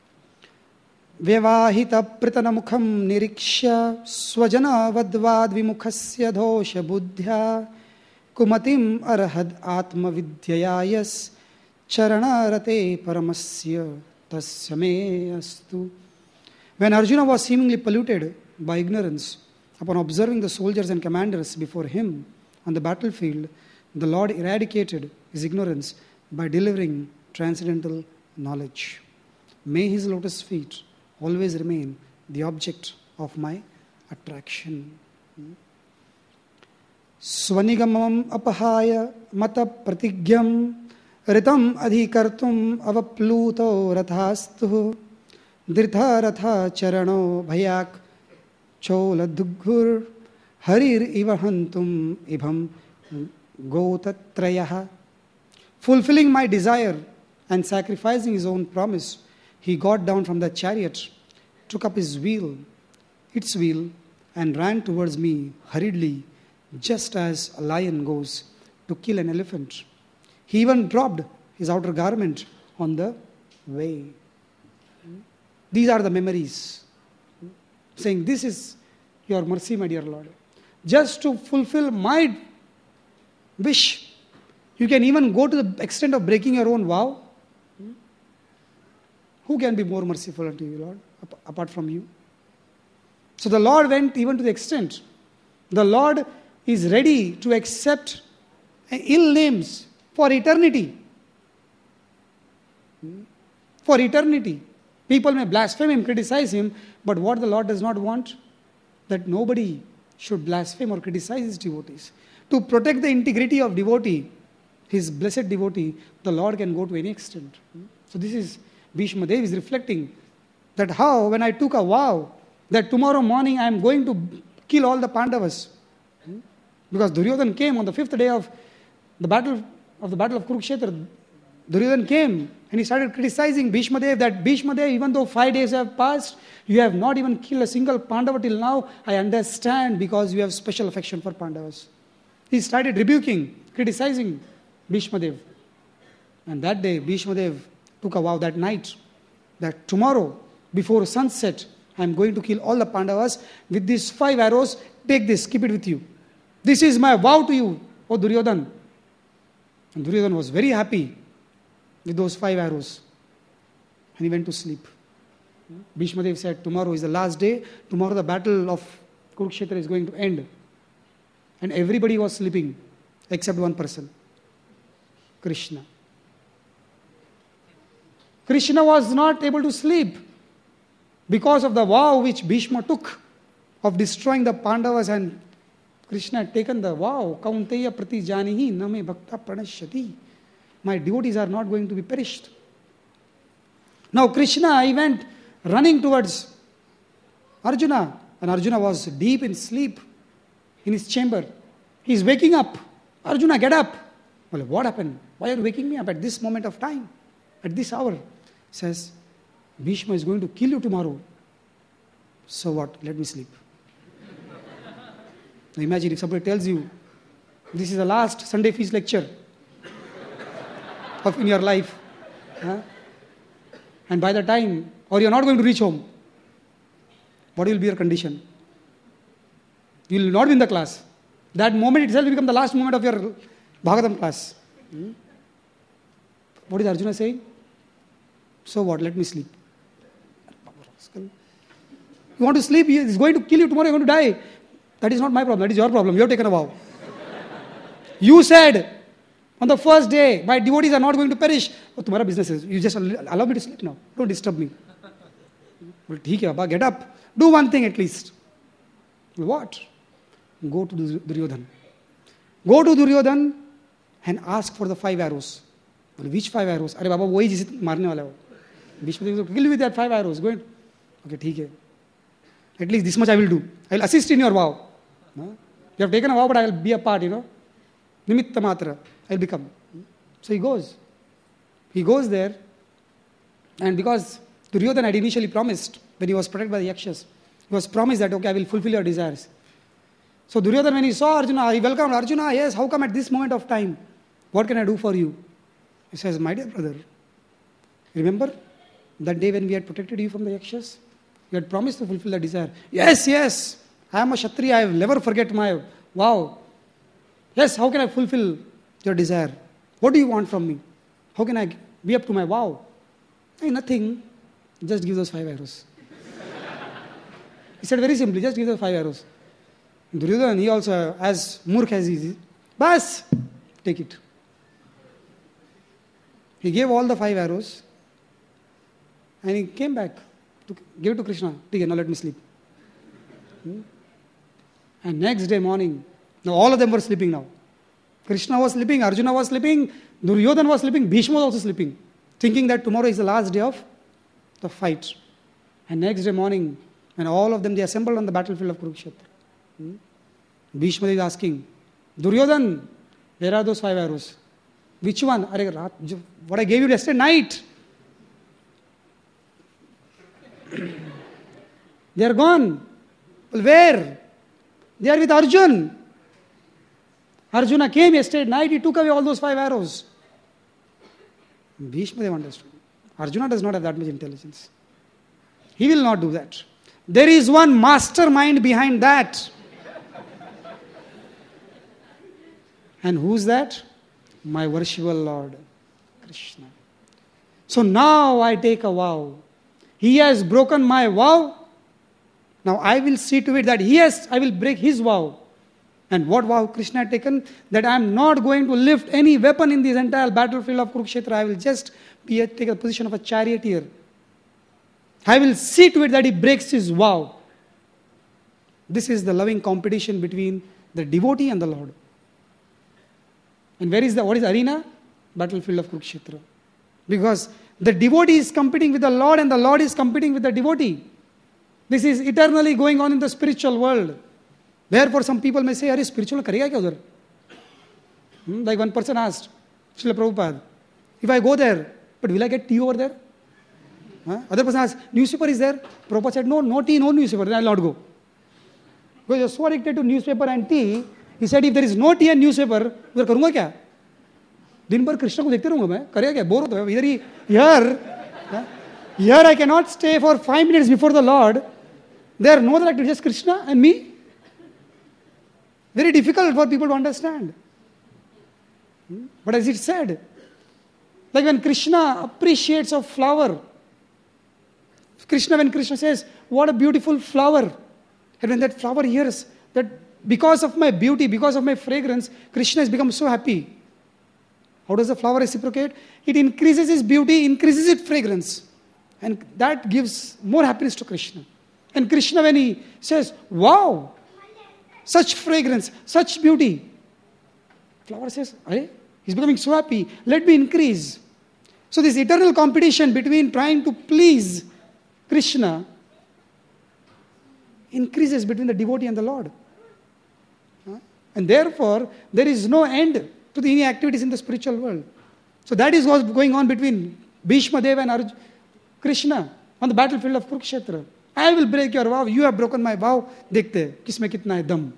Vyavahita pritanamukham niriksha swajana vadvad vimukhasya dosha buddhya kumatim arahad atma vidyayas charanarate paramasya tasya me astu. When Arjuna was seemingly polluted by ignorance, upon observing the soldiers and commanders before him on the battlefield, the Lord eradicated his ignorance by delivering transcendental knowledge. May his lotus feet always remain the object of my attraction. Swanigamam apahaya mata pratigyam ritam adhikartum avapluto rathastu dritha ratha charano bhayak chola duggur harir ivahantum ibham gotatrayah. Fulfilling my desire and sacrificing his own promise, he got down from the chariot, took up his wheel, its wheel, and ran towards me hurriedly, just as a lion goes to kill an elephant. He even dropped his outer garment on the way. These are the memories, saying, this is your mercy, my dear Lord. Just to fulfill my wish, you can even go to the extent of breaking your own vow. Who can be more merciful unto you, Lord, apart from you? So the Lord went even to the extent. The Lord is ready to accept ill names for eternity. For eternity. People may blaspheme him, criticize him, but what the Lord does not want, that nobody should blaspheme or criticize his devotees. To protect the integrity of devotee, his blessed devotee, the Lord can go to any extent. So this is, Bhishma Dev is reflecting that how, when I took a vow that tomorrow morning I am going to kill all the Pandavas, because Duryodhana came on the fifth day of the battle of the battle of Kurukshetra. Duryodhana came and he started criticizing Bhishma Dev that Bhishma Dev, even though five days have passed, you have not even killed a single Pandava till now. I understand, because you have special affection for Pandavas. He started rebuking, criticizing Bhishma Dev. And that day, Bhishma Dev took a vow that night that tomorrow, before sunset, I am going to kill all the Pandavas with these five arrows. Take this, keep it with you. This is my vow to you, O Duryodhana. And Duryodhana was very happy with those five arrows. And he went to sleep. Bhishma Dev said, tomorrow is the last day. Tomorrow the battle of Kurukshetra is going to end. And everybody was sleeping except one person, Krishna. Krishna was not able to sleep because of the vow which Bhishma took of destroying the Pandavas, and Krishna had taken the vow, Kaunteya prati janihi name bhakta pranashyati. My devotees are not going to be perished. Now Krishna, he went running towards Arjuna, and Arjuna was deep in sleep in his chamber. He is waking up. Arjuna, get up. Well, what happened? Why are you waking me up at this moment of time? At this hour? Says, Bhishma is going to kill you tomorrow. So what? Let me sleep. Now imagine if somebody tells you, this is the last Sunday feast lecture of in your life. Huh? And by the time, or you're not going to reach home, what will be your condition? You will not be in the class. That moment itself will become the last moment of your Bhagavatam class. Hmm? What is Arjuna saying? So what? Let me sleep. You want to sleep? He is going to kill you tomorrow. You're going to die. That is not my problem. That is your problem. You have taken a vow. You said on the first day, my devotees are not going to perish. Oh, tomorrow business is. You just allow me to sleep now. Don't disturb me. Well, theek hai, Abba, get up. Do one thing at least. What? Go to Duryodhana. Go to Duryodhana and ask for the five arrows. Well, which five arrows? Arey Baba, wohi jise marne wala ho. Bhishma Dev will kill you with that five arrows. Go ahead. Okay, theek hai. At least this much I will do. I will assist in your vow. Huh? You have taken a vow, but I will be a part, you know. Nimitta matra. I will become. So he goes. He goes there. And because Duryodhana had initially promised, when he was protected by the Yakshas, he was promised that, okay, I will fulfill your desires. So Duryodhana, when he saw Arjuna, he welcomed Arjuna. Yes, how come at this moment of time? What can I do for you? He says, my dear brother, remember that day when we had protected you from the Yakshas? You had promised to fulfill the desire. Yes, yes. I am a Kshatriya. I will never forget my vow. Yes, how can I fulfill your desire? What do you want from me? How can I be up to my vow? Hey, nothing. Just give those five arrows. He said very simply, just give those five arrows. Duryodhana, he also, as murkh as he is, bas, take it. He gave all the five arrows and he came back, to, gave it to Krishna. Okay, now let me sleep. Hmm? And next day morning, now all of them were sleeping now. Krishna was sleeping, Arjuna was sleeping, Duryodhana was sleeping, Bhishma was also sleeping, thinking that tomorrow is the last day of the fight. And next day morning, when all of them, they assembled on the battlefield of Kurukshetra. Hmm? Bhishma is asking, Duryodhana, where are those five arrows? Which one? What I gave you yesterday night. They are gone. Well, where? They are with Arjuna. Arjuna came yesterday night, he took away all those five arrows. Bhishma Dev understood. Arjuna does not have that much intelligence. He will not do that. There is one mastermind behind that. And who's that? My worshipful Lord, Krishna. So now I take a vow. He has broken my vow. Now I will see to it that he has, I will break his vow. And what vow Krishna had taken? That I am not going to lift any weapon in this entire battlefield of Kurukshetra. I will just be a, take a position of a charioteer. I will see to it that he breaks his vow. This is the loving competition between the devotee and the Lord. And where is the, what is the arena? Battlefield of Kurukshetra. Because the devotee is competing with the Lord and the Lord is competing with the devotee. This is eternally going on in the spiritual world. Therefore, some people may say, "Are spiritual karega kya udhar?" Hmm? Like one person asked, Srila Prabhupada, if I go there, but will I get tea over there? Huh? Other person asked, newspaper is there? Prabhupada said, no, no tea, no newspaper, then I will not go. Because you are so addicted to newspaper and tea, he said, if there is no tea and newspaper, उधर करूँगा क्या? दिन भर कृष्ण को देखते रहूँगा मैं, करेगा क्या? बोर होता है इधर ही. Here, here I cannot stay for five minutes before the Lord. There are no other activities, just Krishna and me. Very difficult for people to understand. But as it said, like when Krishna appreciates a flower, Krishna, when Krishna says, what a beautiful flower, and when that flower hears that because of my beauty, because of my fragrance, Krishna has become so happy. How does the flower reciprocate? It increases its beauty, increases its fragrance. And that gives more happiness to Krishna. And Krishna, when he says, wow, such fragrance, such beauty, flower says, hey, he's becoming so happy, let me increase. So this eternal competition between trying to please Krishna increases between the devotee and the Lord. Huh? And therefore, there is no end to the any activities in the spiritual world. So that is what's going on between Bhishma Deva and Arjuna, Krishna on the battlefield of Kurukshetra. I will break your vow. You have broken my vow. Dekhte, kisme kitna hai dam.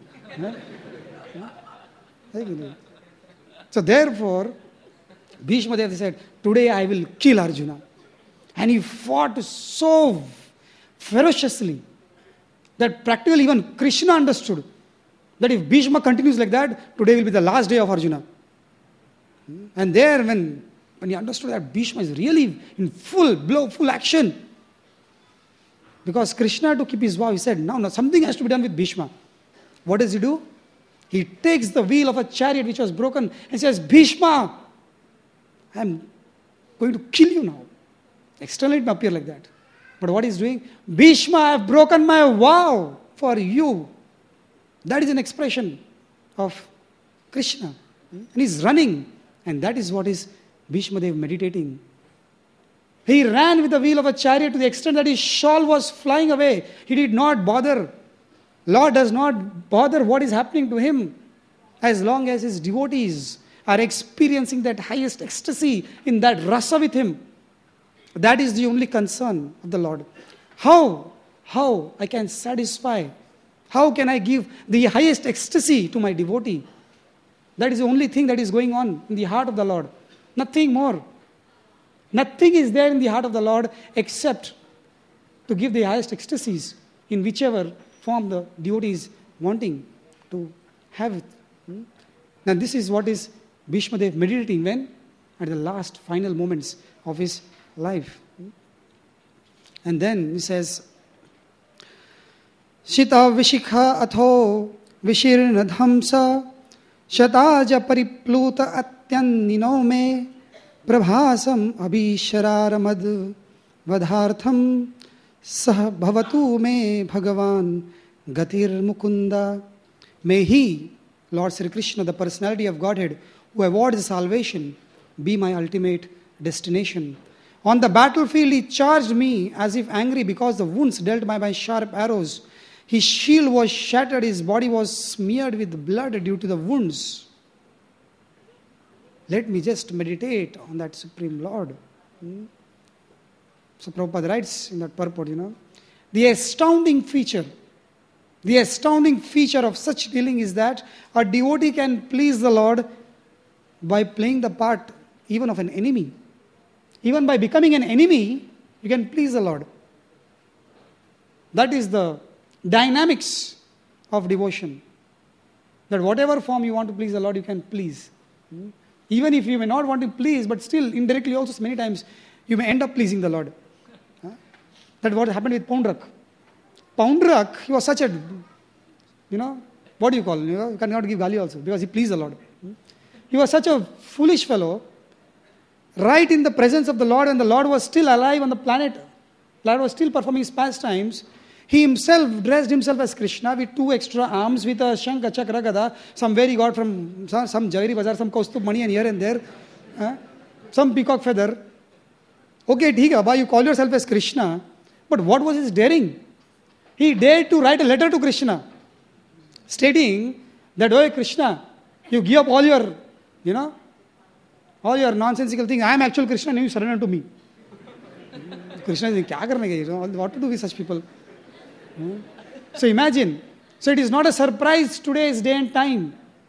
So therefore, Bhishma Deva said, today I will kill Arjuna. And he fought so ferociously that practically even Krishna understood that if Bhishma continues like that, today will be the last day of Arjuna. And there when, when he understood that Bhishma is really in full blow, full action, because Krishna had to keep his vow, he said, now, now something has to be done with Bhishma. What does he do? He takes the wheel of a chariot which was broken and says, Bhishma, I am going to kill you now. Externally it may appear like that. But what he's doing? Bhishma, I have broken my vow for you. That is an expression of Krishna. And he's running. And that is what is Bhishma Dev meditating. He ran with the wheel of a chariot to the extent that his shawl was flying away. He did not bother. Lord does not bother what is happening to him, as long as his devotees are experiencing that highest ecstasy in that rasa with him. That is the only concern of the Lord. How? How I can satisfy? How can I give the highest ecstasy to my devotee? That is the only thing that is going on in the heart of the Lord. Nothing more. Nothing is there in the heart of the Lord except to give the highest ecstasies in whichever form the devotee is wanting to have it. Now this is what is Bhishma Dev meditating when? At the last final moments of his life. And then he says, Shita Vishikha Atho Vishirna Dhamsa Shataja Paripluta Atyan Ninome Prabhasam Abhishararamad Vadhartham Sah Bhavatu Me Bhagavan Gatir Mukunda. May he, Lord Sri Krishna, the personality of Godhead, who awards salvation, be my ultimate destination. On the battlefield he charged me as if angry because the wounds dealt by my sharp arrows. His shield was shattered, his body was smeared with blood due to the wounds. Let me just meditate on that Supreme Lord. Hmm? So Prabhupada writes in that purport, you know, the astounding feature, the astounding feature of such dealing is that a devotee can please the Lord by playing the part even of an enemy. Even by becoming an enemy, you can please the Lord. That is the dynamics of devotion. That whatever form you want to please the Lord, you can please. Hmm? Even if you may not want to please, but still indirectly also many times you may end up pleasing the Lord. Huh? That's what happened with Poundrak. Poundrak, he was such a, you know, what do you call him? You know, you cannot give value also because he pleased the Lord. Hmm? He was such a foolish fellow, right in the presence of the Lord, and the Lord was still alive on the planet. The Lord was still performing his pastimes. He himself dressed himself as Krishna with two extra arms, with a Shankha, Chakra, Gada, somewhere he got from some, some Jagari Bazaar, some Kaustubh money, and here and there, uh, some peacock feather. Okay, Thika, Abba, you call yourself as Krishna, but what was his daring? He dared to write a letter to Krishna, stating that, oh Krishna, you give up all your, you know, all your nonsensical things. I am actual Krishna and you surrender to me. Krishna is kya karne ke, you know, what to do with such people? Hmm? So imagine, so it is not a surprise today's day and time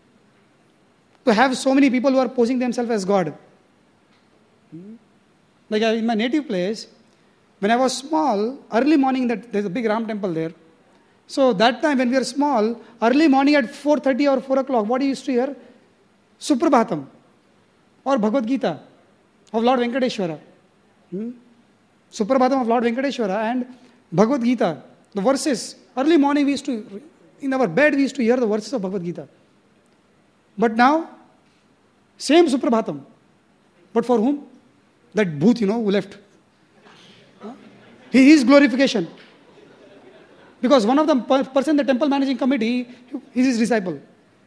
to have so many people who are posing themselves as God. Hmm? Like in my native place, when I was small, early morning, that there's a big Ram temple there. So that time when we were small, early morning at four thirty or four o'clock, what do you used to hear? Suprabhatam or Bhagavad Gita of Lord Venkateshwara. Hmm? Suprabhatam of Lord Venkateshwara and Bhagavad Gita. The verses, early morning we used to, in our bed we used to hear the verses of Bhagavad Gita. But now, same Suprabhatam. But for whom? That booth, you know, who left. Huh? He is glorification. Because one of the per- person, the temple managing committee, he is his disciple.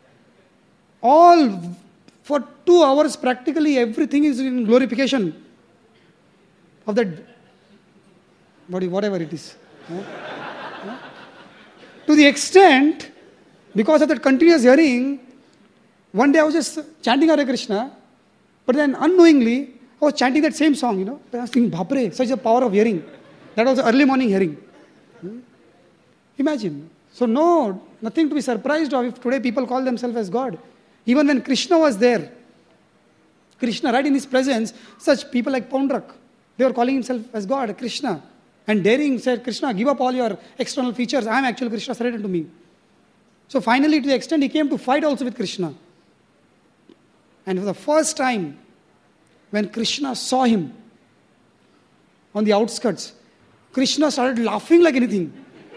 All, for two hours practically everything is in glorification of that, whatever it is. Huh? To the extent, because of that continuous hearing, one day I was just chanting Hare Krishna, but then unknowingly, I was chanting that same song, you know. I was thinking, Bhapre, such a power of hearing. That was early morning hearing. Hmm? Imagine. So no, nothing to be surprised of if today people call themselves as God. Even when Krishna was there, Krishna, right in his presence, such people like Poundrak, they were calling himself as God, Krishna. And daring said, Krishna, give up all your external features. I am actual Krishna, surrender to me. So finally, to the extent he came to fight also with Krishna. And for the first time, when Krishna saw him on the outskirts, Krishna started laughing like anything.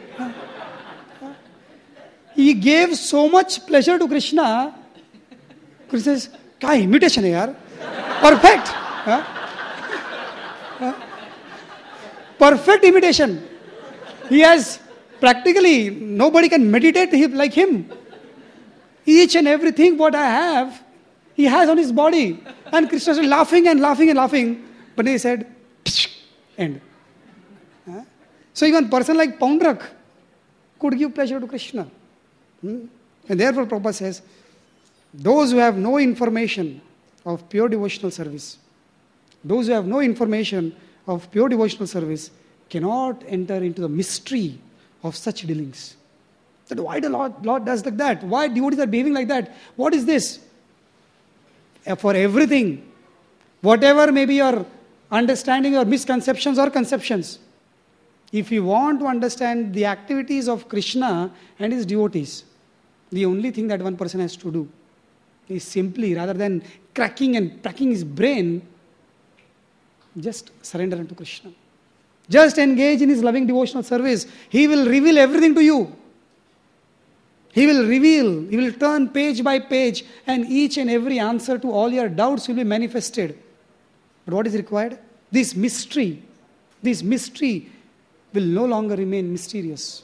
He gave so much pleasure to Krishna. Krishna says, kya imitation hai yaar? Perfect. Huh? Huh? Perfect imitation. He has practically, nobody can meditate like him. Each and everything what I have, he has on his body. And Krishna is laughing and laughing and laughing. But he said, end. Huh? So even a person like Poundrak could give pleasure to Krishna. Hmm? And therefore Prabhupada says, those who have no information of pure devotional service, those who have no information of pure devotional service cannot enter into the mystery of such dealings. That why the Lord, Lord does like that? Why devotees are behaving like that? What is this? For everything, whatever may be your understanding or misconceptions or conceptions, if you want to understand the activities of Krishna and his devotees, the only thing that one person has to do is simply, rather than cracking and cracking his brain, just surrender unto Krishna. Just engage in his loving devotional service. He will reveal everything to you. He will reveal, he will turn page by page, and each and every answer to all your doubts will be manifested. But what is required? This mystery, this mystery will no longer remain mysterious.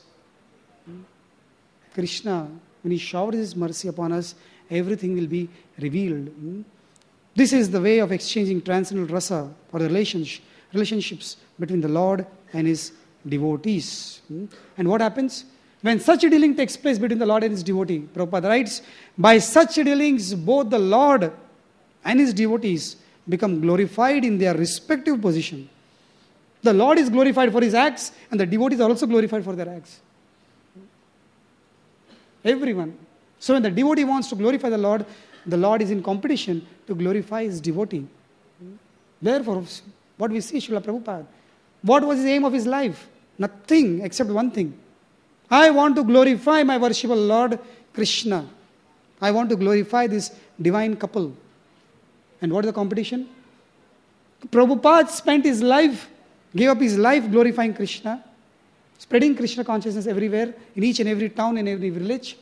Krishna, when he showers his mercy upon us, everything will be revealed. This is the way of exchanging transcendental rasa, or the relationship, relationships between the Lord and his devotees. And what happens? When such a dealing takes place between the Lord and his devotee, Prabhupada writes, by such dealings both the Lord and his devotees become glorified in their respective position. The Lord is glorified for his acts, and the devotees are also glorified for their acts. Everyone. So when the devotee wants to glorify the Lord, the Lord is in competition to glorify his devotee. Therefore, what we see, Srila Prabhupada, what was the aim of his life? Nothing except one thing. I want to glorify my worshipful Lord Krishna. I want to glorify this divine couple. And what is the competition? Prabhupada spent his life, gave up his life glorifying Krishna, spreading Krishna consciousness everywhere, in each and every town and every village.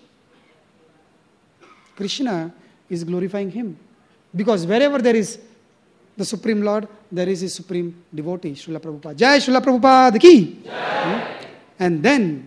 Krishna is glorifying him. Because wherever there is the Supreme Lord, there is his supreme devotee, Srila Prabhupada. Jai Srila Prabhupada ki! Jai. And then,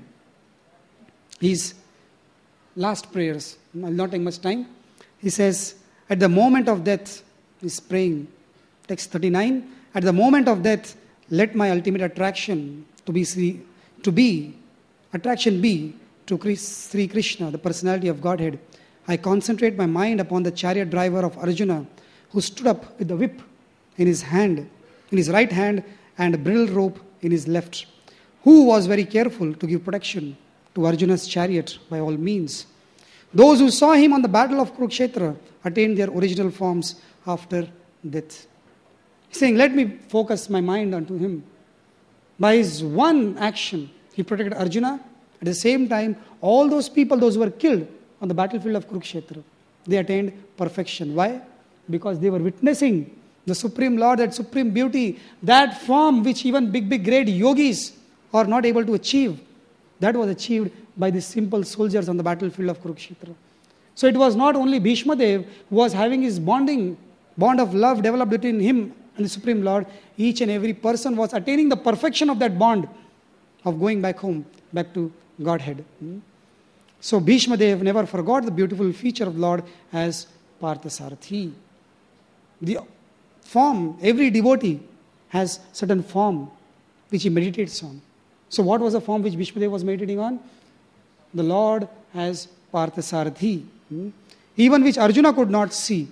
his last prayers, I'll not take much time. He says, at the moment of death, he's praying, text thirty-nine, at the moment of death, let my ultimate attraction to be, Sri, to be, attraction be to Sri Krishna, the personality of Godhead. I concentrate my mind upon the chariot driver of Arjuna, who stood up with the whip in his hand, in his right hand, and a bridle rope in his left, who was very careful to give protection to Arjuna's chariot by all means. Those who saw him on the battle of Kurukshetra attained their original forms after death. He's saying, let me focus my mind onto him. By his one action, he protected Arjuna. At the same time, all those people, those who were killed on the battlefield of Kurukshetra, they attained perfection. Why? Because they were witnessing the Supreme Lord, that supreme beauty, that form which even big, big, great yogis are not able to achieve. That was achieved by the simple soldiers on the battlefield of Kurukshetra. So it was not only Bhishma Dev who was having his bonding, bond of love developed between him and the Supreme Lord. Each and every person was attaining the perfection of that bond of going back home, back to Godhead. So Bhishma Dev never forgot the beautiful feature of the Lord as Parthasarathi. The form, every devotee has certain form which he meditates on. So what was the form which Bhishma Dev was meditating on? The Lord as Parthasarathi. Hmm? Even which Arjuna could not see.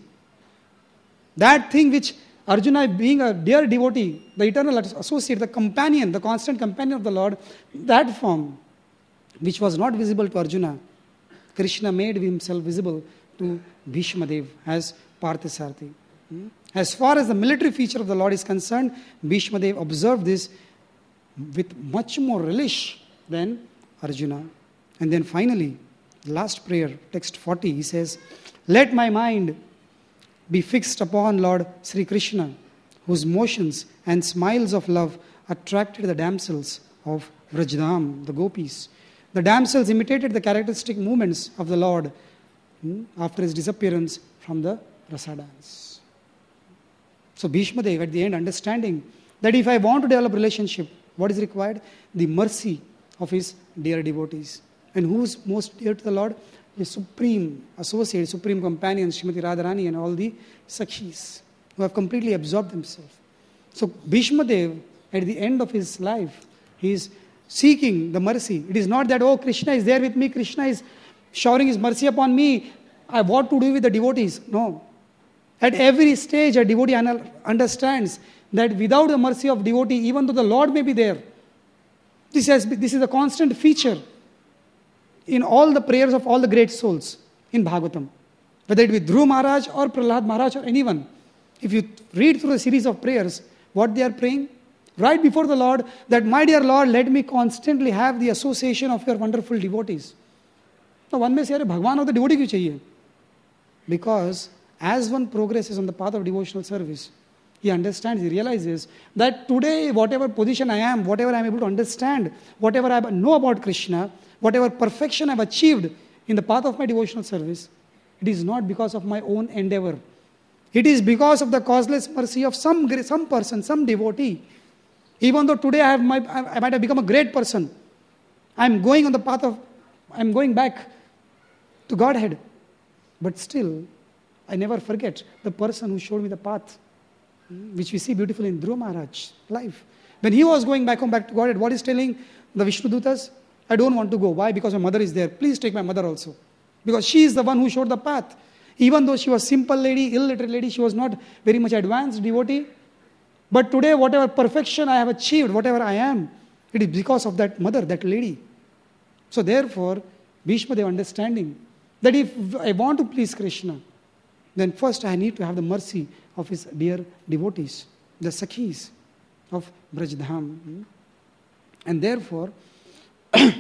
That thing which Arjuna, being a dear devotee, the eternal associate, the companion, the constant companion of the Lord, that form which was not visible to Arjuna, Krishna made himself visible to Bhishma Dev as Parthasarathi. Hmm? As far as the military feature of the Lord is concerned, Bhishma Dev observed this with much more relish than Arjuna. And then finally, the last prayer, text forty, he says, let my mind be fixed upon Lord Sri Krishna, whose motions and smiles of love attracted the damsels of Vrajdam, the gopis. The damsels imitated the characteristic movements of the Lord hmm, after his disappearance from the rasa dance. So Bhishma Dev at the end understanding that if I want to develop relationship, what is required? The mercy of his dear devotees. And who is most dear to the Lord? His supreme associate, supreme companions, Srimati Radharani and all the Sakshis, who have completely absorbed themselves. So Bhishma Dev at the end of his life, he is seeking the mercy. It is not that, oh, Krishna is there with me, Krishna is showering his mercy upon me, I have what to do with the devotees. No. At every stage, a devotee understands that without the mercy of devotee, even though the Lord may be there, this, has, this is a constant feature in all the prayers of all the great souls in Bhagavatam. Whether it be Dhruv Maharaj or Prahlad Maharaj or anyone. If you read through a series of prayers, what they are praying? Right before the Lord, that my dear Lord, let me constantly have the association of your wonderful devotees. Now one may say, Bhagwan of the devotee kyun chahiye? Because as one progresses on the path of devotional service, he understands, he realizes that today, whatever position I am, whatever I am able to understand, whatever I know about Krishna, whatever perfection I have achieved in the path of my devotional service, it is not because of my own endeavor. It is because of the causeless mercy of some, some person, some devotee. Even though today I, have my, I might have become a great person, I am going on the path of, I am going back to Godhead. But still, I never forget the person who showed me the path, which we see beautifully in Dhruv Maharaj's life. When he was going back home, back to Godhead, what is telling the Vishnu Dutas? I don't want to go. Why? Because my mother is there. Please take my mother also. Because she is the one who showed the path. Even though she was simple lady, illiterate lady, she was not very much advanced devotee. But today, whatever perfection I have achieved, whatever I am, it is because of that mother, that lady. So therefore, Bhishma Deva understanding that if I want to please Krishna, then first I need to have the mercy of his dear devotees, the Sakhis of Brajdham. And therefore, in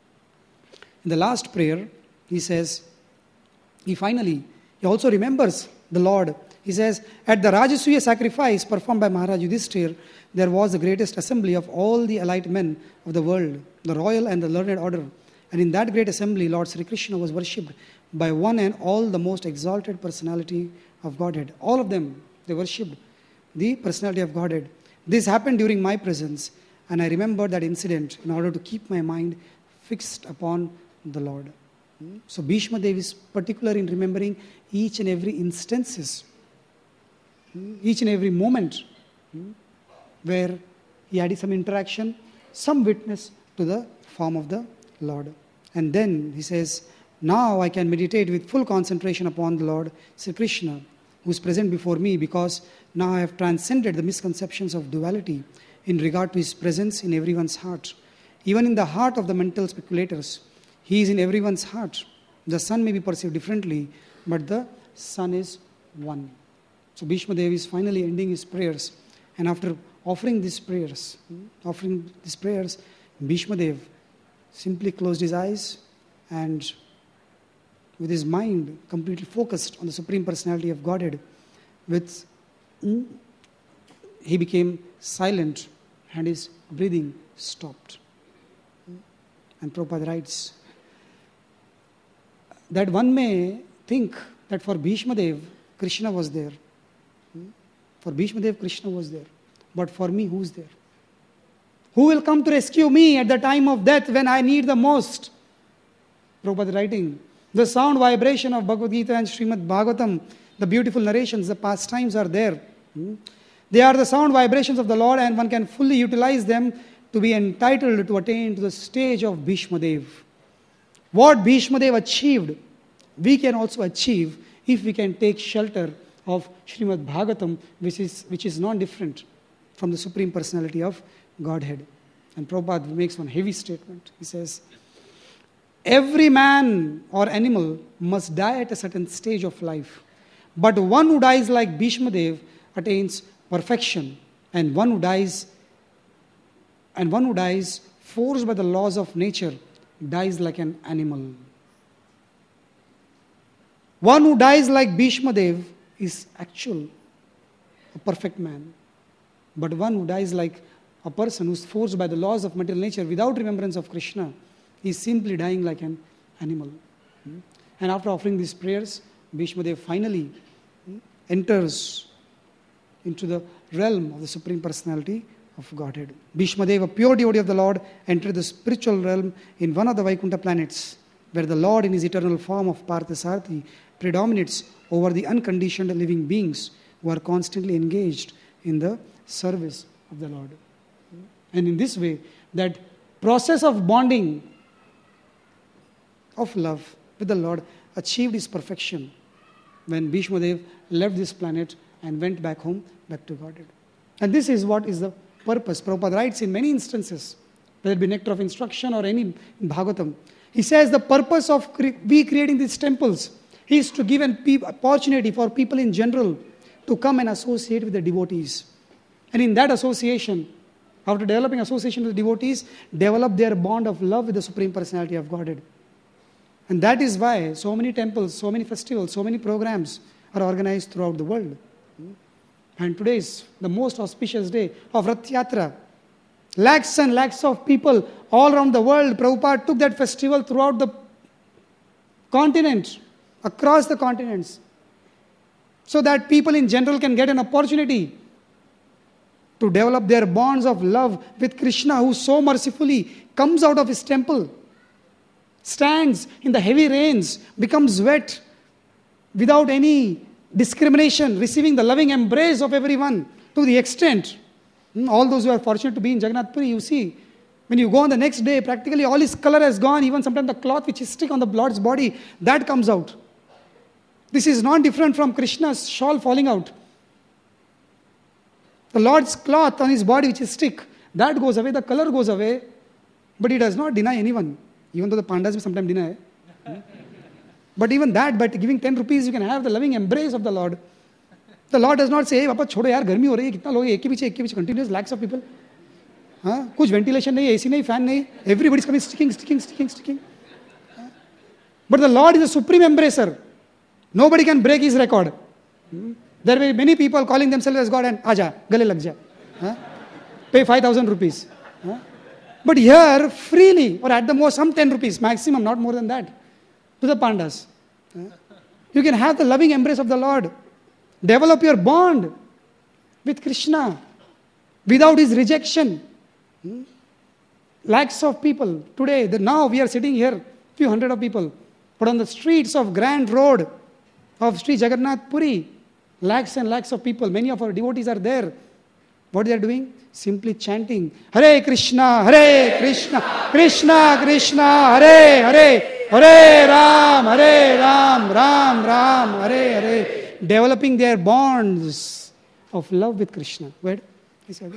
the last prayer, he says, he finally, he also remembers the Lord. He says, at the Rajasuya sacrifice performed by Maharaj Yudhishthir, there was the greatest assembly of all the elite men of the world, the royal and the learned order. And in that great assembly, Lord Sri Krishna was worshipped by one and all the most exalted personality of Godhead. All of them, they worshipped the personality of Godhead. This happened during my presence, and I remembered that incident in order to keep my mind fixed upon the Lord. So Bhishma Dev is particular in remembering each and every instances, each and every moment where he had some interaction, some witness to the form of the Lord. And then he says, now I can meditate with full concentration upon the Lord, Sri Krishna, who is present before me, because now I have transcended the misconceptions of duality in regard to his presence in everyone's heart. Even in the heart of the mental speculators, he is in everyone's heart. The sun may be perceived differently, but the sun is one. So Bhishma Dev is finally ending his prayers. And after offering these prayers, offering these prayers, Bhishma Dev simply closed his eyes and with his mind completely focused on the Supreme Personality of Godhead, with he became silent and his breathing stopped. And Prabhupada writes that one may think that for Bhishma Dev, Krishna was there. For Bhishma Dev, Krishna was there. But for me, who's there? Who will come to rescue me at the time of death when I need the most? Prabhupada writing, the sound vibration of Bhagavad Gita and Srimad Bhagavatam, the beautiful narrations, the pastimes are there. They are the sound vibrations of the Lord, and one can fully utilize them to be entitled to attain to the stage of Bhishma Dev. What Bhishma Dev achieved, we can also achieve if we can take shelter of Srimad Bhagavatam, which is, which is non-different from the Supreme Personality of Godhead. And Prabhupada makes one heavy statement. He says, every man or animal must die at a certain stage of life. But one who dies like Bhishma Dev attains perfection. And one who dies, and one who dies forced by the laws of nature dies like an animal. One who dies like Bhishma Dev is actual, a perfect man. But one who dies like a person who is forced by the laws of material nature without remembrance of Krishna is simply dying like an animal. And after offering these prayers, Bhishma Dev finally enters into the realm of the Supreme Personality of Godhead. Bhishma Dev, a pure devotee of the Lord, entered the spiritual realm in one of the Vaikuntha planets, where the Lord in his eternal form of Parthasarathi predominates over the unconditioned living beings who are constantly engaged in the service of the Lord. And in this way, that process of bonding, of love with the Lord achieved its perfection when Bhishma Dev left this planet and went back home, back to Godhead. And this is what is the purpose. Prabhupada writes in many instances, whether it be Nectar of Instruction or any in Bhagavatam, he says the purpose of cre- we creating these temples is to give an pe- opportunity for people in general to come and associate with the devotees. And in that association, after developing association with the devotees, develop their bond of love with the Supreme Personality of Godhead. And that is why so many temples, so many festivals, so many programs are organized throughout the world. And today is the most auspicious day of Rath Yatra. Lakhs and lakhs of people all around the world, Prabhupada took that festival throughout the continent, across the continents, so that people in general can get an opportunity to develop their bonds of love with Krishna, who so mercifully comes out of his temple, stands in the heavy rains, becomes wet without any discrimination, receiving the loving embrace of everyone to the extent. All those who are fortunate to be in Jagannath Puri, you see, when you go on the next day, practically all his color has gone, even sometimes the cloth which is stick on the Lord's body, that comes out. This is not different from Krishna's shawl falling out. The Lord's cloth on his body which is stick, that goes away, the color goes away, but he does not deny anyone, even though the Pandas will sometimes deny. But even that, by giving ten rupees, you can have the loving embrace of the Lord. The Lord does not say, hey, Papa, छोड़ो यार, गर्मी हो रही है, कितना लोग एक के पीछे एक के पीछे continuous lakhs of people. हाँ, कुछ ventilation नहीं, A C नहीं, fan नहीं. Everybody is coming, sticking, sticking, sticking, sticking. But the Lord is a supreme embracer. Nobody can break his record. There will be many people calling themselves as God and aja, gale lag ja. Huh? Pay five thousand rupees. Huh? But here, freely, or at the most, some ten rupees, maximum, not more than that, to the Pandas. Huh? You can have the loving embrace of the Lord. Develop your bond with Krishna without his rejection. Hmm? Lakhs of people today, the, now we are sitting here, few hundred of people, but on the streets of Grand Road of Sri Jagannath Puri, lakhs and lakhs of people, many of our devotees are there. What they are doing? Simply chanting, Hare Krishna, Hare Krishna, Krishna Krishna, Hare Hare, Hare Ram, Hare Ram, Ram Ram, Hare Hare. Developing their bonds of love with Krishna. Wait, is that it?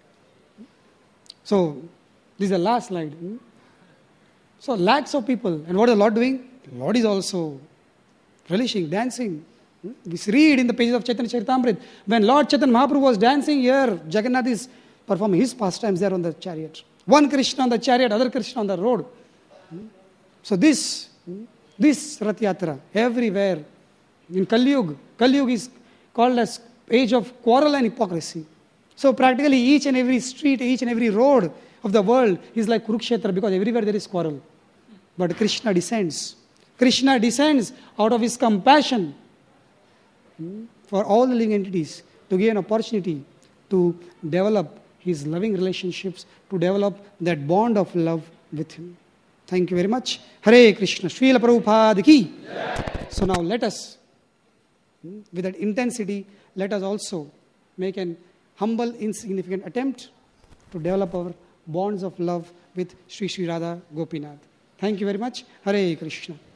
So, this is the last slide. So, lakhs of people. And what is the Lord doing? The Lord is also relishing, dancing. We read in the pages of Chaitanya Charitamrita, when Lord Chaitanya Mahaprabhu was dancing here, Jagannath is performing his pastimes there on the chariot. One Krishna on the chariot, other Krishna on the road. So this, this Rath Yatra, everywhere, in Kali Yuga, Kali Yuga is called as age of quarrel and hypocrisy. So practically each and every street, each and every road of the world is like Kurukshetra, because everywhere there is quarrel. But Krishna descends. Krishna descends out of his compassion for all the living entities, to give an opportunity to develop his loving relationships, to develop that bond of love with him. Thank you very much. Hare Krishna. Srila Prabhupada ki. So now let us, with that intensity, let us also make an humble, insignificant attempt to develop our bonds of love with Sri Sri Radha Gopinath. Thank you very much. Hare Krishna.